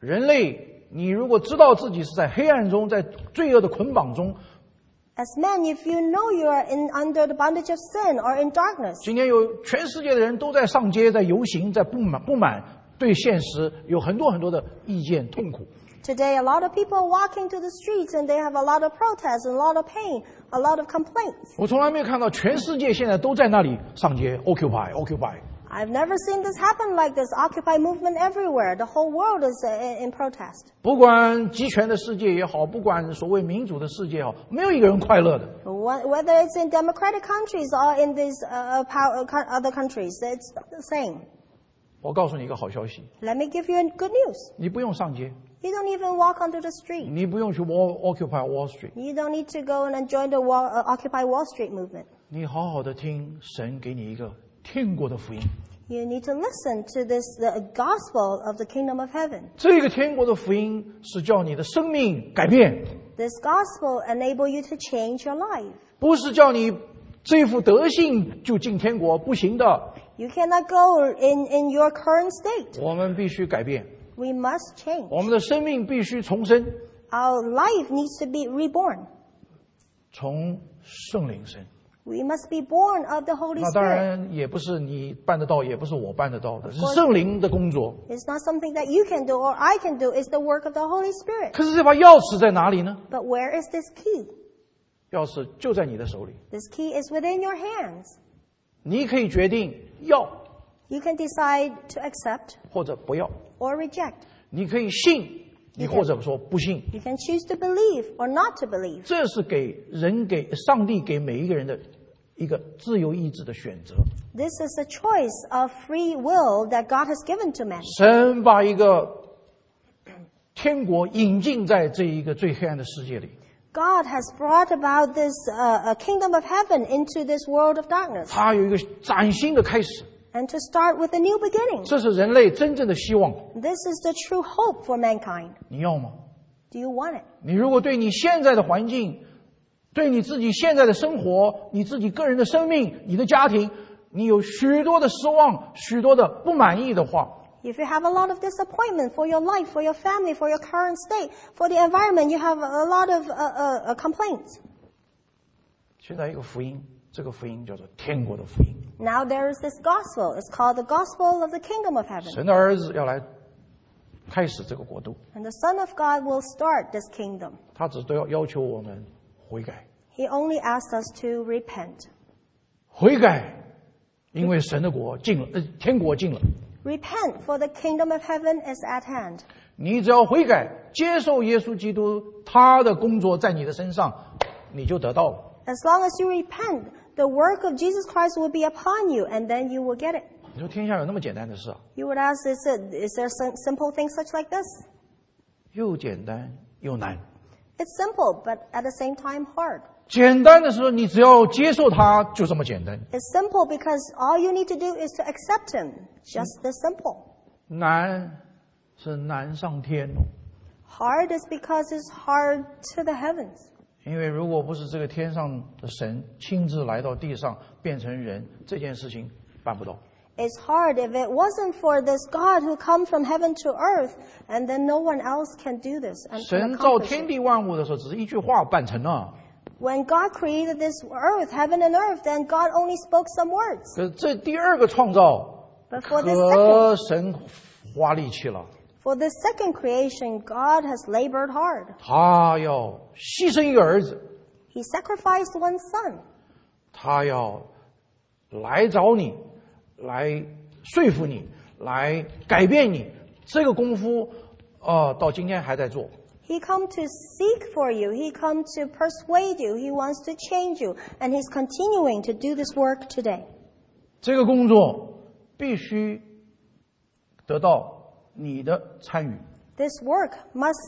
人类，你如果知道自己是在黑暗中，在罪恶的捆绑中， As men, if you know you are in under the bondage of sin or in darkness, 今天有全世界的人都在上街，在游行，在不满不满，对现实有很多很多的意见痛苦。 today a lot of people are walking to the streets and they have a lot of protests, and a lot of pain, a lot of complaints. 我从来没有看到全世界现在都在那里上街 ，occupy occupy。 I've never seen this happen like this. Occupy movement everywhere. The whole world is uh, in protest. 不管集权的世界也好，不管所谓民主的世界也好，没有一个人快乐的。 Whether it's in democratic countries or in these uh, power, other countries, it's the same. 我告诉你一个好消息， Let me give you a good news. 你不用上街， You don't even walk onto the street. 你不用去 wall, occupy Wall Street， You don't need to go and join the wall, uh, Occupy Wall Street movement. 你好好的听神给你一个天国的福音。 You need to listen to this, the gospel of the kingdom of heaven. 这个天国的福音是叫你的生命改变， This gospel enable you to change your life. 不是叫你这副德性就进天国，不行的。 You cannot go in, in your current state. 我们必须改变， We must change. 我们的生命必须重生， Our life needs to be reborn. 从圣灵生。 We must be born of the Holy 那当 Spirit. 然也不是你办得到，也不是我办得到的，是圣灵的工作。 It's not something that you can do or I can do. It's the work of the Holy Spirit. 可是这把钥匙在哪里呢？ But where is this key? 钥匙就在你的手里， This key is within your hands. 你可以决定要 You can decide to accept 或者不要， or reject. 你可以信，你或者说不信。 You can choose to believe or not to believe. 这是给人给上帝给每一个人的一个自由意志的选择。 This is a choice of free will that God has given to man. 神把一个天国引进在这一个最黑暗的世界里， God has brought about this uh, a kingdom of heaven into this world of darkness. 他有一个崭新的开始， And to start with a new beginning. 这是人类真正的希望。 This is the true hope for mankind. 你要吗？ Do you want it? 你如果对你现在的环境，对你自己现在的生活，你自己个人的生命，你的家庭，你有许多的失望，许多的不满意的话， If you have a lot of disappointment for your life, for your family, for your current state, for the environment, you have a lot of uh, uh, complaints. 现在一个福音，这个福音叫做天国的福音。 Now there is this gospel. It's called the gospel of the kingdom of heaven. 神的儿子要来开始这个国度， And the Son of God will start this kingdom. 他只都要要求我们悔改， He only asks us to repent. 悔改，因为神的国近了，呃，天国近了。 Repent, for the kingdom of heaven is at hand. 你只要悔改，接受耶稣基督他的工作在你的身上，你就得到了。 As long as you repent, the work of Jesus Christ will be upon you, and then you will get it. 你说天下有那么简单的事啊？ You would ask, is, it, is there some simple things such like this? 又简单又难。 It's simple, but at the same time hard. 简单的时候，你只要接受它，就这么简单。 It's simple because all you need to do is to accept Him. Just this simple. 难是难上天哦， Hard is because it's hard to the heavens. 因为如果不是这个天上的神亲自来到地上变成人，这件事情办不到。 It's hard if it wasn't for this God who comes from heaven to earth, and then no one else can do this and, and 神造 accomplish 天 it. 地万物的时候，只是一句话办成了。 When God created this earth, heaven and earth, then God only spoke some words. 可是这第二个创造， But for this 可 second, 神花力气了， for this second creation, God has labored hard. 他要牺牲一个儿子， He sacrificed one son. 他要来找你，来说服你，来改变你。这个功夫，呃，到今天还在做。 He come to seek for you. He come to persuade you. He wants to change you. And He's continuing to do this work today. 这个工作必须得到你的参与。 This work must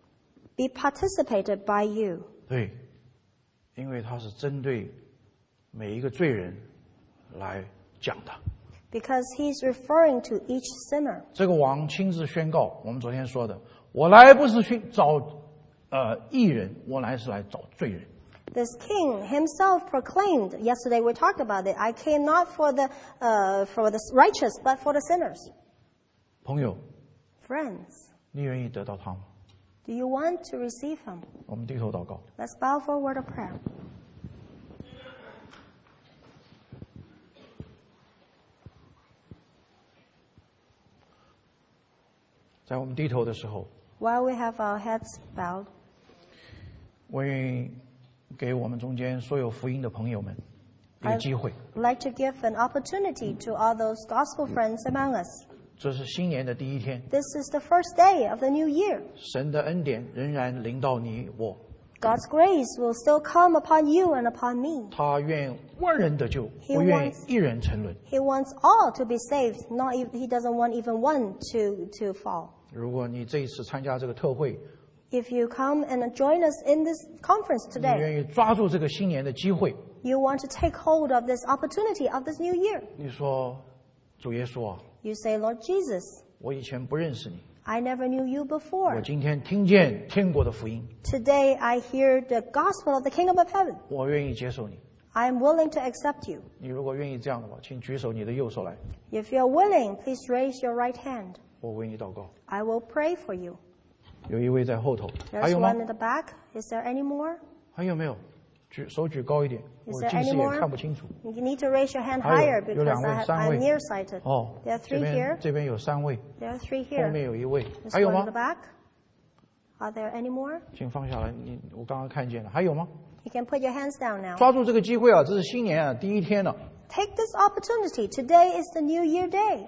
be participated by you. 对，因为它是针对每一个罪人来讲的。 Because He's referring to each sinner. 这个王亲自宣告，我们昨天说的，我来不是去找呃义人，我来是来找罪人。 This king himself proclaimed, yesterday we talked about it, I came not for the, uh, for the righteous, but for the sinners. 朋友， Friends, 你愿意得到他吗？ Do you want to receive him? 我们低头祷告。 Let's bow for a word of prayer. 在我们低头的时候， While we have our heads bowed, 我愿意给我们中间所有福音的朋友们一个 I'd 机会。 like to give an opportunity to all those gospel friends among us. 这是新年的第一天， This is the first day of the new year. 神的恩典仍然临到你我。 God's grace will still come upon you and upon me. 他愿万人得救， He 不愿 wants- 一人沉沦。 He wants all to be saved. Not ev- he doesn't want even one to, to fall. 如果你这一次参加这个特会， If you come and join us in this conference 你 today, 愿意抓住这个新年的机会， you want to take hold of this opportunity of this new year. 你说：“主耶稣啊， You say, Lord Jesus, 我以前不认识你， I never knew you 我 before. 今天听见天国的福音， Today I hear the gospel of the kingdom of heaven. 我愿意接受你。 I am willing to accept you. 你如果愿意这样的话，请举手你的右手来， If you're willing, please raise your right hand. 我为你祷告。 I will pray for you. 有一位在后头，还 There's 有吗 one？in the back. Is there any more? 还有没有？举手举高一点， Is 我 there 近视 any 也 more? 看不清楚。 You need to raise your hand 还有 higher 有 because 两位 I, 三 I'm 位 nearsighted. 哦， There are 这 three 边 here. 这边有三位， There are three 后面 here. 有一位， There's 还有 one 吗 in the？back. Are there any more? 请放下来，你我刚刚看见了，还有吗？ You can put your hands down now. 抓住这个机会啊！这是新年啊第一天了。 Take this opportunity. Today is the New Year day.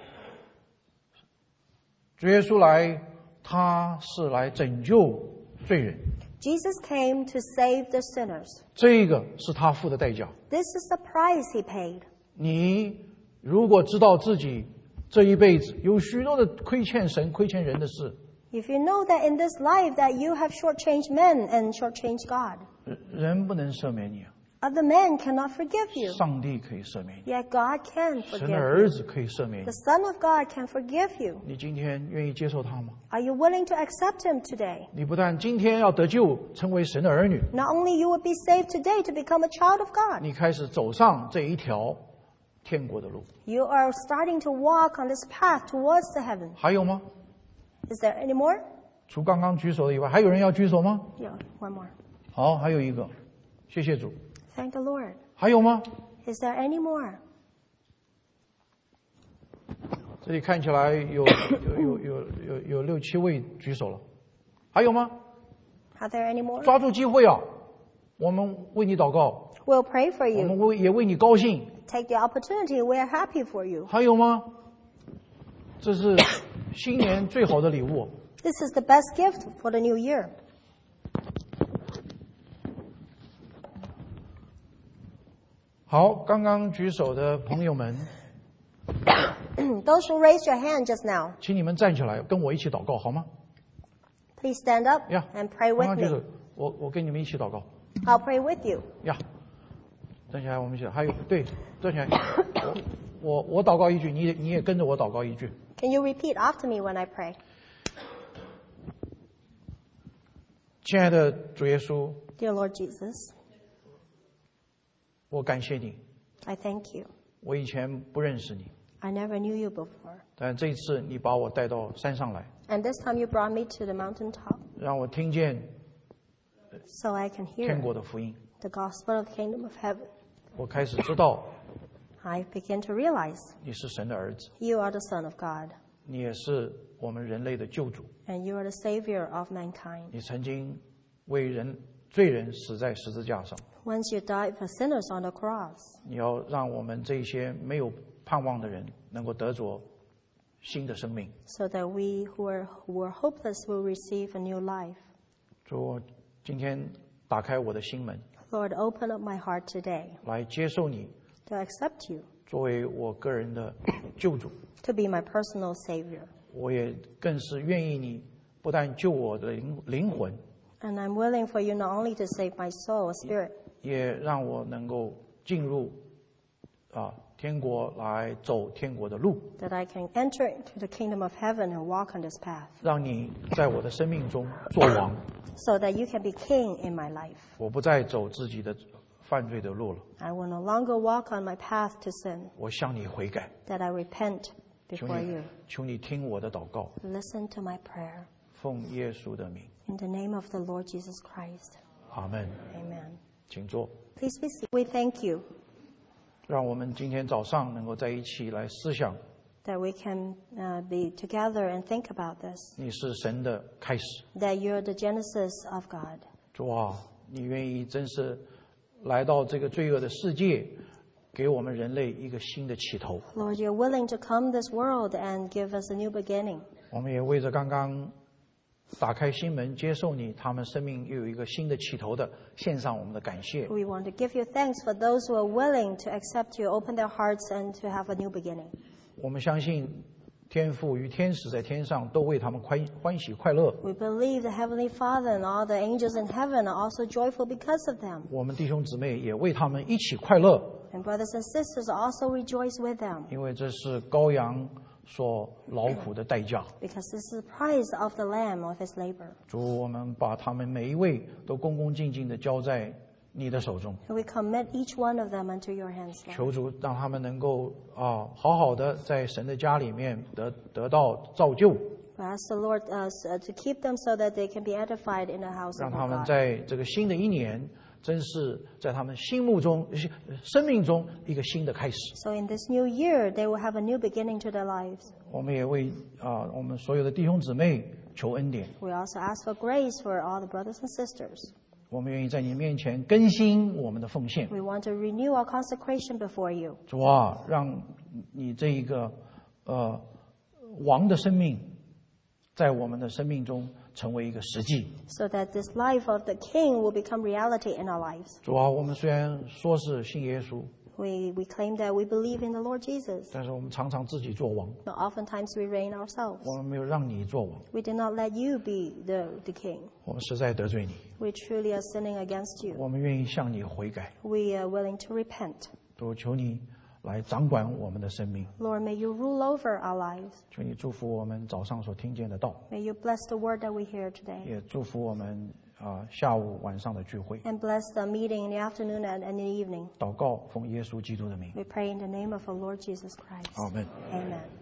主耶稣来，他是来拯救罪人， Jesus came to save the sinners. 这个是他付的代价。 This is the price he paid. 你如果知道自己这一辈子有许多的亏欠神、亏欠人的事， If you know that in this life that you have shortchanged men and shortchanged God, 人人不能赦免你啊， other men cannot forgive you. 上帝可以赦免你， Yet God can 神的 forgive 儿 you. 子可以赦免 The 你。 Son of God can forgive you. 你今天愿意接受他吗？ Are you willing to accept him today? 你不但今天要得救，成为神的儿女， Not only you will be saved today to become a child of God, 你开始走上这一条天国的路。 you are starting to walk on this path towards the heaven. 还有吗？ Is there any more? 除刚刚举手的以外，还有人要举手吗？ Yeah, one more. 好，还有一个，谢谢主。 Thank the Lord. 还有吗？ Is there any more? 这里看起来有有有有有有六七位举手了，还有吗？ Are there any more? 抓住机会啊！我们为你祷告， We'll pray for 我们 you. 为也为你高兴。 Take the opportunity. We are happy for you. 还有吗？这是新年最好的礼物。 This is the best gift for the new year. 好，刚刚举手的朋友们， Those who raised your hand just now, 请你们站起来，跟我一起祷告好吗？ please stand up 呀， and pray 刚 with 刚举手 me. 我我跟你们一起祷告 I'll pray with you. 呀。站起来，我们一起。还有，对，站起来。我我我祷告一句，你也你也跟着我祷告一句。 Can you repeat after me when I pray? 亲爱的主耶稣， Dear Lord Jesus, 我感谢你。 I thank you. 我以前不认识你， I never knew you before. 但这一次你把我带到山上来， And this time you brought me to the mountaintop 让我听见 so I can 天 hear 国的福音。 the gospel of the kingdom of heaven. 我开始知道 I begin to realize 你是神的儿子， you are the Son of God 你也是我们人类的救主。 and you are the Savior of mankind. 你曾经为人罪人死在十字架上， Once you died for sinners on the cross, 你要让我们这些没有盼望的人能够得着新的生命。 so that we who are, who are hopeless will receive a new life. 主，我今天打开我的心门， Lord, open up my heart today 来接受你 to accept you, 作为我个人的救主。 to be my personal Savior. 我也更是愿意你不但救我的灵灵魂， And I'm willing for you not only to save my soul, spirit, 也让我能够进入啊天国来走天国的路， that I can enter into the kingdom of heaven and walk on this path, 让你在我的生命中做王。 so that you can be king in my life. 我不再走自己的犯罪的路了， I will no longer walk on my path to sin, 我向你悔改， that I repent 求 before 你 you. 求你听我的祷告， Listen to my prayer. 奉耶稣的名， In the name of the Lord Jesus Christ. 阿门。 Amen. 请坐。 Please be seated. We thank you 让我们今天早上能够在一起来思想， that we can uh, be together and think about this, 你是神的开始。 that you're the genesis of God. 主啊，你愿意真是来到这个罪恶的世界，给我们人类一个新的起头。 Lord, you're willing to come this world and give us a new beginning. 我们也为着刚刚打开心门接受你，他们生命又有一个新的起头的，献上我们的感谢。 We want to give you thanks for those who are willing to accept you, open their hearts, and to have a new beginning. 我们相信天父与天使在天上都为他们欢欢喜快乐。 We believe the Heavenly Father and all the angels in heaven are also joyful because of them. 我们弟兄姊妹也为他们一起快乐， And brothers and sisters also rejoice with them, 因为这是羔羊所劳苦的代价。 because this is the price of the Lamb of his labor. 主，我们把他们每一位都恭恭敬敬地交在你的手中， And we commit each one of them unto your hands, Lord. 求主让他们能够啊好好的在神的家里面得得到造就， We ask the Lord uh, to keep them so that they can be edified in the house 让 of 他 our 们 God. 在这个新的一年，真是在他们心目中、生命中一个新的开始。 So in this new year, they will have a new beginning to their lives. 我们也为啊我们所有的弟兄姊妹求恩典， We also ask for grace for all the brothers and sisters. 我们愿意在你面前更新我们的奉献。 We want to renew our consecration before you. 主啊，让你这一个呃王的生命，在我们的生命中成为一个实际。 So that this life of the King will become reality in our lives. 主啊，我们虽然说是信耶稣， We, we claim that we believe in the Lord Jesus, 但是我们常常自己做王， but oftentimes we reign ourselves. 我们没有让你做王， We did not let you be the, the King. 我们实在得罪你。 We truly are sinning against you. 我们愿意向你悔改， We are willing to repent. 都求你来掌管我们的生命， Lord, may you rule over our lives. 求你祝福我们早上所听见的道， May you bless the word that we hear today, 也祝福我们啊、下午晚上的聚会。 and bless the meeting in the afternoon and in the evening. 祷告，奉耶稣基督的名， We pray in the name of our Lord Jesus Christ. 阿门。 Amen.